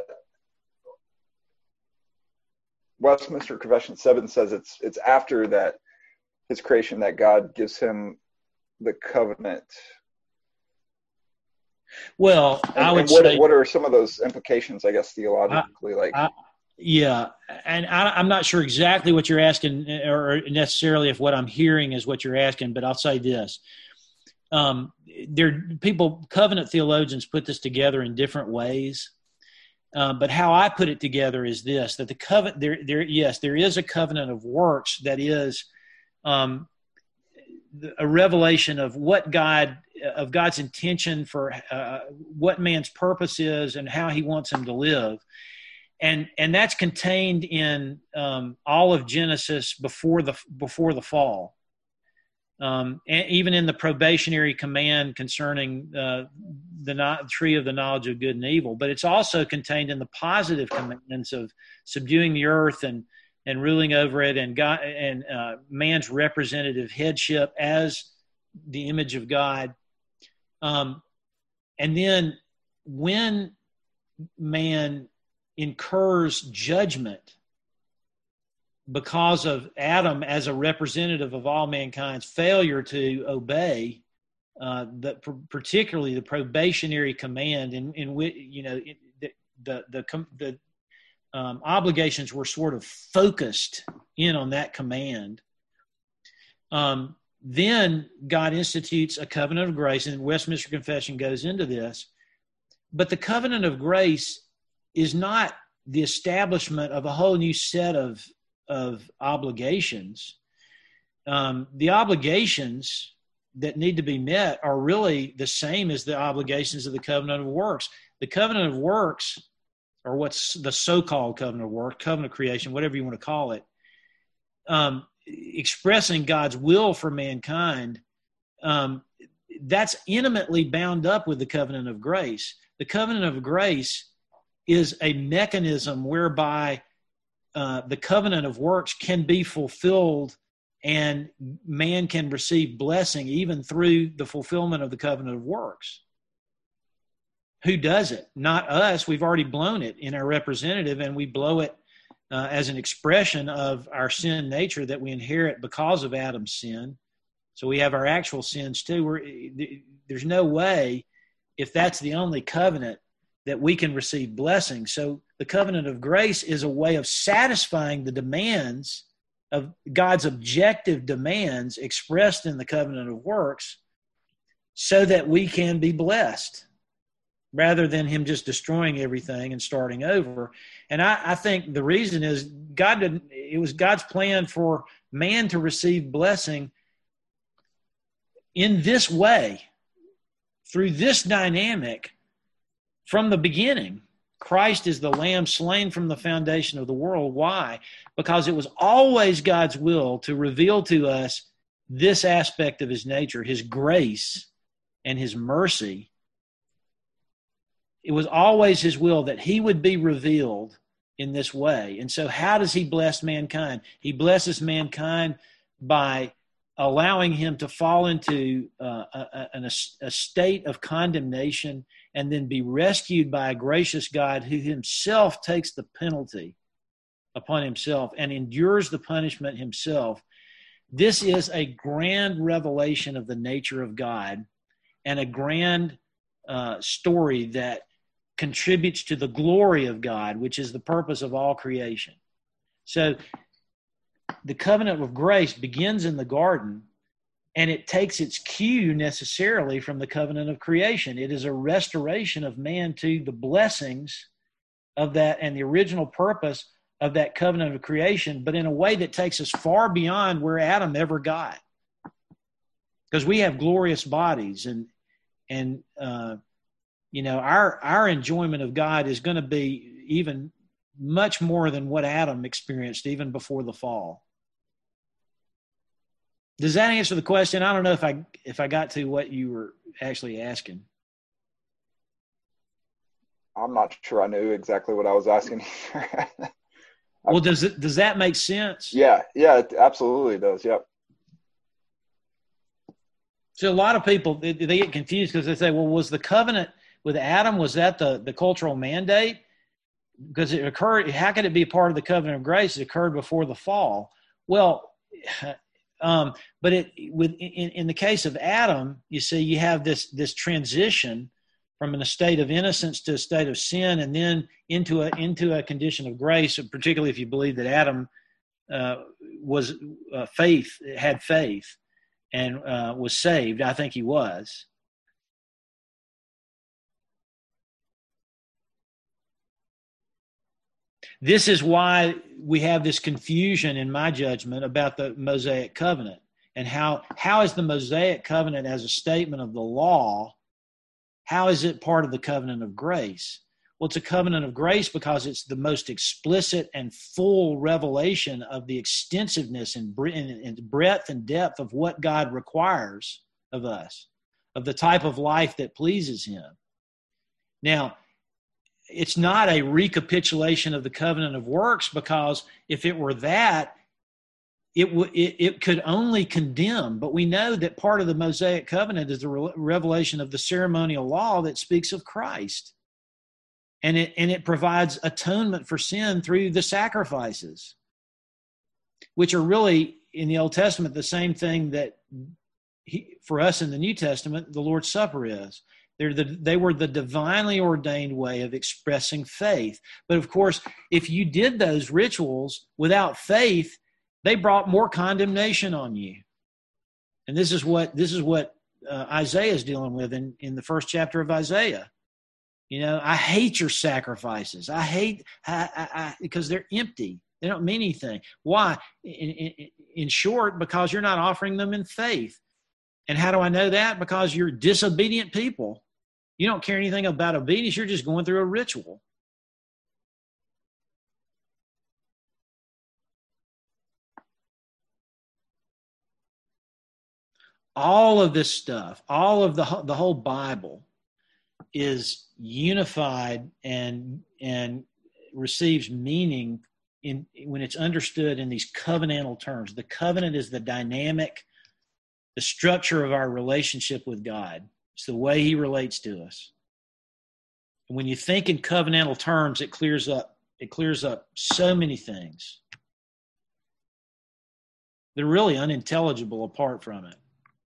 Westminster Confession seven says it's it's after that his creation that God gives him the covenant. Well, and, I would and what, say, what are some of those implications, I guess, theologically? I, like, I, yeah, and I, I'm not sure exactly what you're asking, or necessarily if what I'm hearing is what you're asking, but I'll say this: um, there, people, covenant theologians, put this together in different ways. Uh, but how I put it together is this: that the covenant, there, there, yes, there is a covenant of works that is um, a revelation of what God, of God's intention for uh, what man's purpose is and how He wants him to live, and and that's contained in um, all of Genesis before the before the fall. Um, and even in the probationary command concerning uh, the no- tree of the knowledge of good and evil, but it's also contained in the positive commands of subduing the earth and and ruling over it, and God and uh, man's representative headship as the image of God. Um, and then when man incurs judgment because of Adam as a representative of all mankind's failure to obey, uh, the, particularly the probationary command, in, in which, you know, the the the, the um, obligations were sort of focused in on that command. Um, then God institutes a covenant of grace, and Westminster Confession goes into this. But the covenant of grace is not the establishment of a whole new set of of obligations. Um, the obligations that need to be met are really the same as the obligations of the covenant of works. The covenant of works, or what's the so-called covenant of work, covenant of creation, whatever you want to call it, um, expressing God's will for mankind, um, that's intimately bound up with the covenant of grace. The covenant of grace is a mechanism whereby Uh, the covenant of works can be fulfilled, and man can receive blessing even through the fulfillment of the covenant of works. Who does it? Not us. We've already blown it in our representative, and we blow it uh, as an expression of our sin nature that we inherit because of Adam's sin. So we have our actual sins too. We're, there's no way, if that's the only covenant, that we can receive blessing. So the covenant of grace is a way of satisfying the demands of God's objective demands expressed in the covenant of works so that we can be blessed rather than him just destroying everything and starting over. And I, I think the reason is God didn't, it was God's plan for man to receive blessing in this way, through this dynamic, from the beginning. Christ is the Lamb slain from the foundation of the world. Why? Because it was always God's will to reveal to us this aspect of his nature, his grace and his mercy. It was always his will that he would be revealed in this way. And so how does he bless mankind? He blesses mankind by allowing him to fall into uh, a, a, a state of condemnation and then be rescued by a gracious God who himself takes the penalty upon himself and endures the punishment himself. This is a grand revelation of the nature of God and a grand uh, story that contributes to the glory of God, which is the purpose of all creation. So the covenant of grace begins in the garden, and it takes its cue necessarily from the covenant of creation. It is a restoration of man to the blessings of that and the original purpose of that covenant of creation, but in a way that takes us far beyond where Adam ever got. Because we have glorious bodies, and and uh, you know our our enjoyment of God is going to be even much more than what Adam experienced even before the fall. Does that answer the question? I don't know if I if I got to what you were actually asking. I'm not sure I knew exactly what I was asking. Well, does it does that make sense? Yeah, yeah, it absolutely does. Yep. So a lot of people they, they get confused because they say, "Well, was the covenant with Adam, was that the the cultural mandate? Because it occurred. How could it be part of the covenant of grace? It occurred before the fall." Well. Um, but it, with, in, in the case of Adam, you see, you have this this transition from a state of innocence to a state of sin, and then into a into a condition of grace. Particularly if you believe that Adam uh, was uh, faith had faith and uh, was saved. I think he was. This is why we have this confusion, in my judgment, about the Mosaic covenant and how how is the Mosaic covenant as a statement of the law, how is it part of the covenant of grace? Well, it's a covenant of grace because it's the most explicit and full revelation of the extensiveness and breadth and depth of what God requires of us, of the type of life that pleases him. Now, it's not a recapitulation of the covenant of works, because if it were that, it, w- it, it could only condemn. But we know that part of the Mosaic covenant is the re- revelation of the ceremonial law that speaks of Christ. And it, and it provides atonement for sin through the sacrifices, which are really, in the Old Testament, the same thing that he, for us in the New Testament, the Lord's Supper is. They're the, they were the divinely ordained way of expressing faith. But of course, if you did those rituals without faith, they brought more condemnation on you. And this is what this is what uh, Isaiah is dealing with in, in the first chapter of Isaiah. You know, I hate your sacrifices. I hate I, I, I, because they're empty. They don't mean anything. Why? In, in, in short, because you're not offering them in faith. And how do I know that? Because you're disobedient people. You don't care anything about obedience. You're just going through a ritual. All of this stuff, all of the the whole Bible is unified and and receives meaning in when it's understood in these covenantal terms. The covenant is the dynamic, the structure of our relationship with God. It's the way he relates to us. And when you think in covenantal terms, it clears up, it clears up so many things. They're really unintelligible apart from it.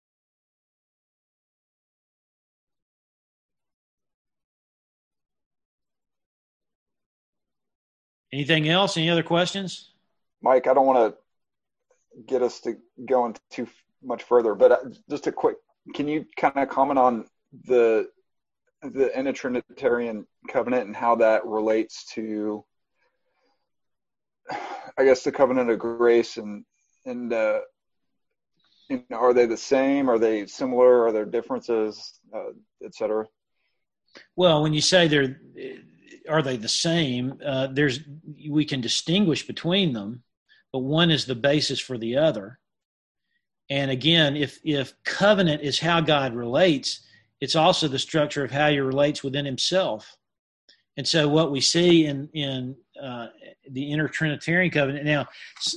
Anything else? Any other questions? Mike, I don't want to get us to going too much further, but just a quick, can you kind of comment on the the intertrinitarian covenant and how that relates to, I guess, the covenant of grace and and uh, You know, are they the same? Are they similar? Are there differences, uh, et cetera? Well, when you say they're, are they the same? Uh, there's we can distinguish between them, but one is the basis for the other. And again, if if covenant is how God relates, it's also the structure of how He relates within Himself. And so, what we see in in uh, the intertrinitarian covenant now,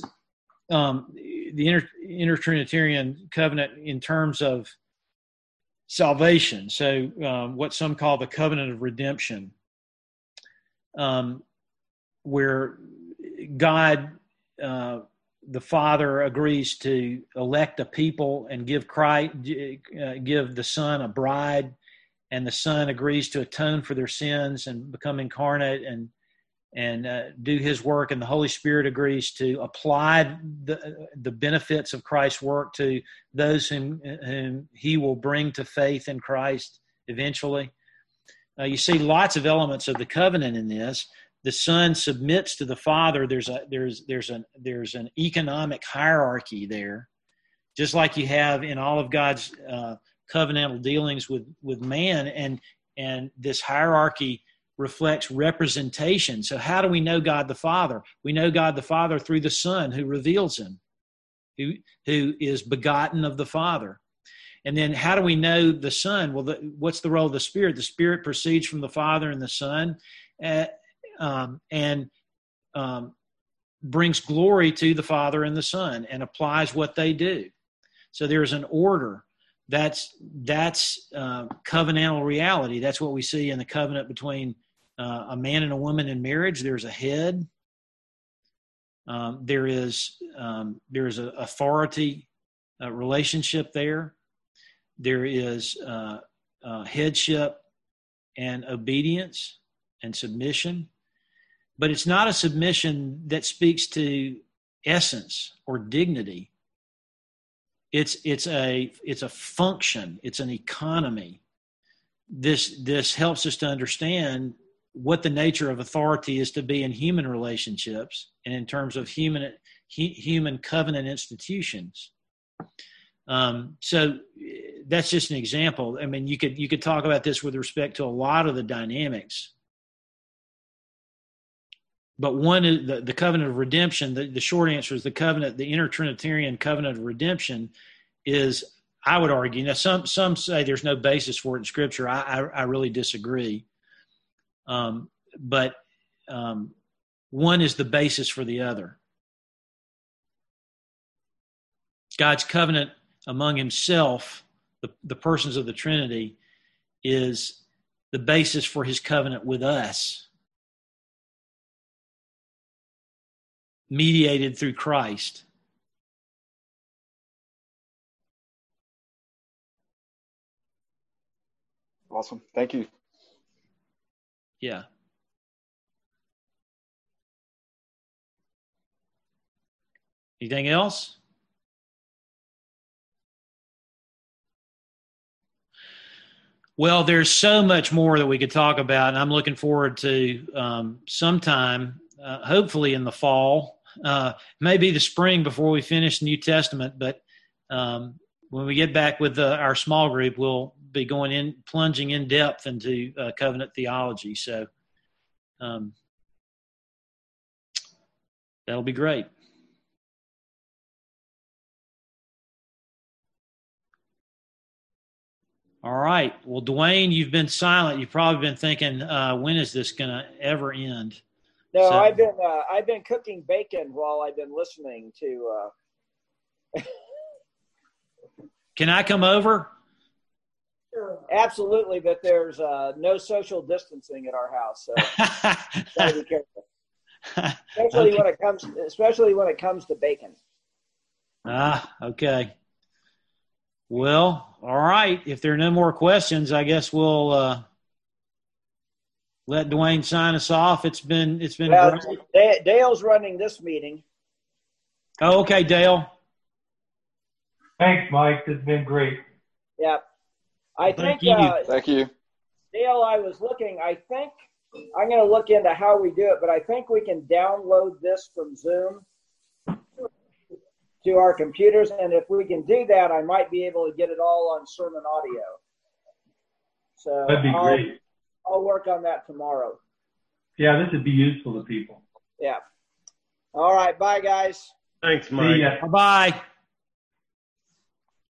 um, the inter, intertrinitarian covenant in terms of salvation. So, um, what some call the covenant of redemption, um, where God, uh, the Father, agrees to elect a people and give Christ, uh, give the Son a bride, and the Son agrees to atone for their sins and become incarnate and and uh, do His work, and the Holy Spirit agrees to apply the the benefits of Christ's work to those whom, whom He will bring to faith in Christ eventually. Uh, you see lots of elements of the covenant in this. The Son submits to the Father. There's a there's there's an there's an economic hierarchy there, just like you have in all of God's uh, covenantal dealings with with man, and and this hierarchy reflects representation. So how do we know God the Father? We know God the Father through the Son, who reveals Him, who who is begotten of the Father. And then how do we know the Son? Well, the, what's the role of the Spirit? The Spirit proceeds from the Father and the Son, uh, um, and um, brings glory to the Father and the Son, and applies what they do. So there's an order. That's that's uh, covenantal reality. That's what we see in the covenant between uh, a man and a woman in marriage. There's a head. Um, there is um, there is an authority uh, relationship there. There is uh, uh, headship and obedience and submission. But it's not a submission that speaks to essence or dignity. It's it's a it's a function. It's an economy. This this helps us to understand what the nature of authority is to be in human relationships and in terms of human human covenant institutions. Um, so that's just an example. I mean, you could you could talk about this with respect to a lot of the dynamics. But one is the, the covenant of redemption. The, the short answer is the covenant, the intertrinitarian covenant of redemption is, I would argue, now some some say there's no basis for it in Scripture. I, I, I really disagree. Um, but um, one is the basis for the other. God's covenant among Himself, the, the persons of the Trinity, is the basis for His covenant with us, mediated through Christ. Awesome. Thank you. Yeah. Anything else? Well, there's so much more that we could talk about, and I'm looking forward to um, sometime, uh, hopefully in the fall, uh, maybe the spring before we finish the New Testament. But um, when we get back with the, our small group, we'll be going in, plunging in depth into uh, covenant theology. So um, that'll be great. All right. Well, Dwayne, you've been silent. You've probably been thinking, uh, when is this going to ever end? No, So, I've been uh, I've been cooking bacon while I've been listening to. Uh... Can I come over? Absolutely, but there's uh, no social distancing at our house, so gotta be careful. Especially Okay. when it comes, especially when it comes to bacon. Ah, okay. Well, all right. If there are no more questions, I guess we'll uh, let Dwayne sign us off. It's been it's been Well, great. D- Dale's running this meeting. Oh, okay, Dale. Thanks, Mike. It's been great. Yeah, I Thank think you. uh, Thank you. Dale, I was looking. I think I'm going to look into how we do it, but I think we can download this from Zoom to our computers. And if we can do that, I might be able to get it all on sermon audio. So That'd be I'll, great. I'll work on that tomorrow. Yeah, this would be useful to people. Yeah. All right. Bye, guys. Thanks, See Mike. ya. Bye-bye.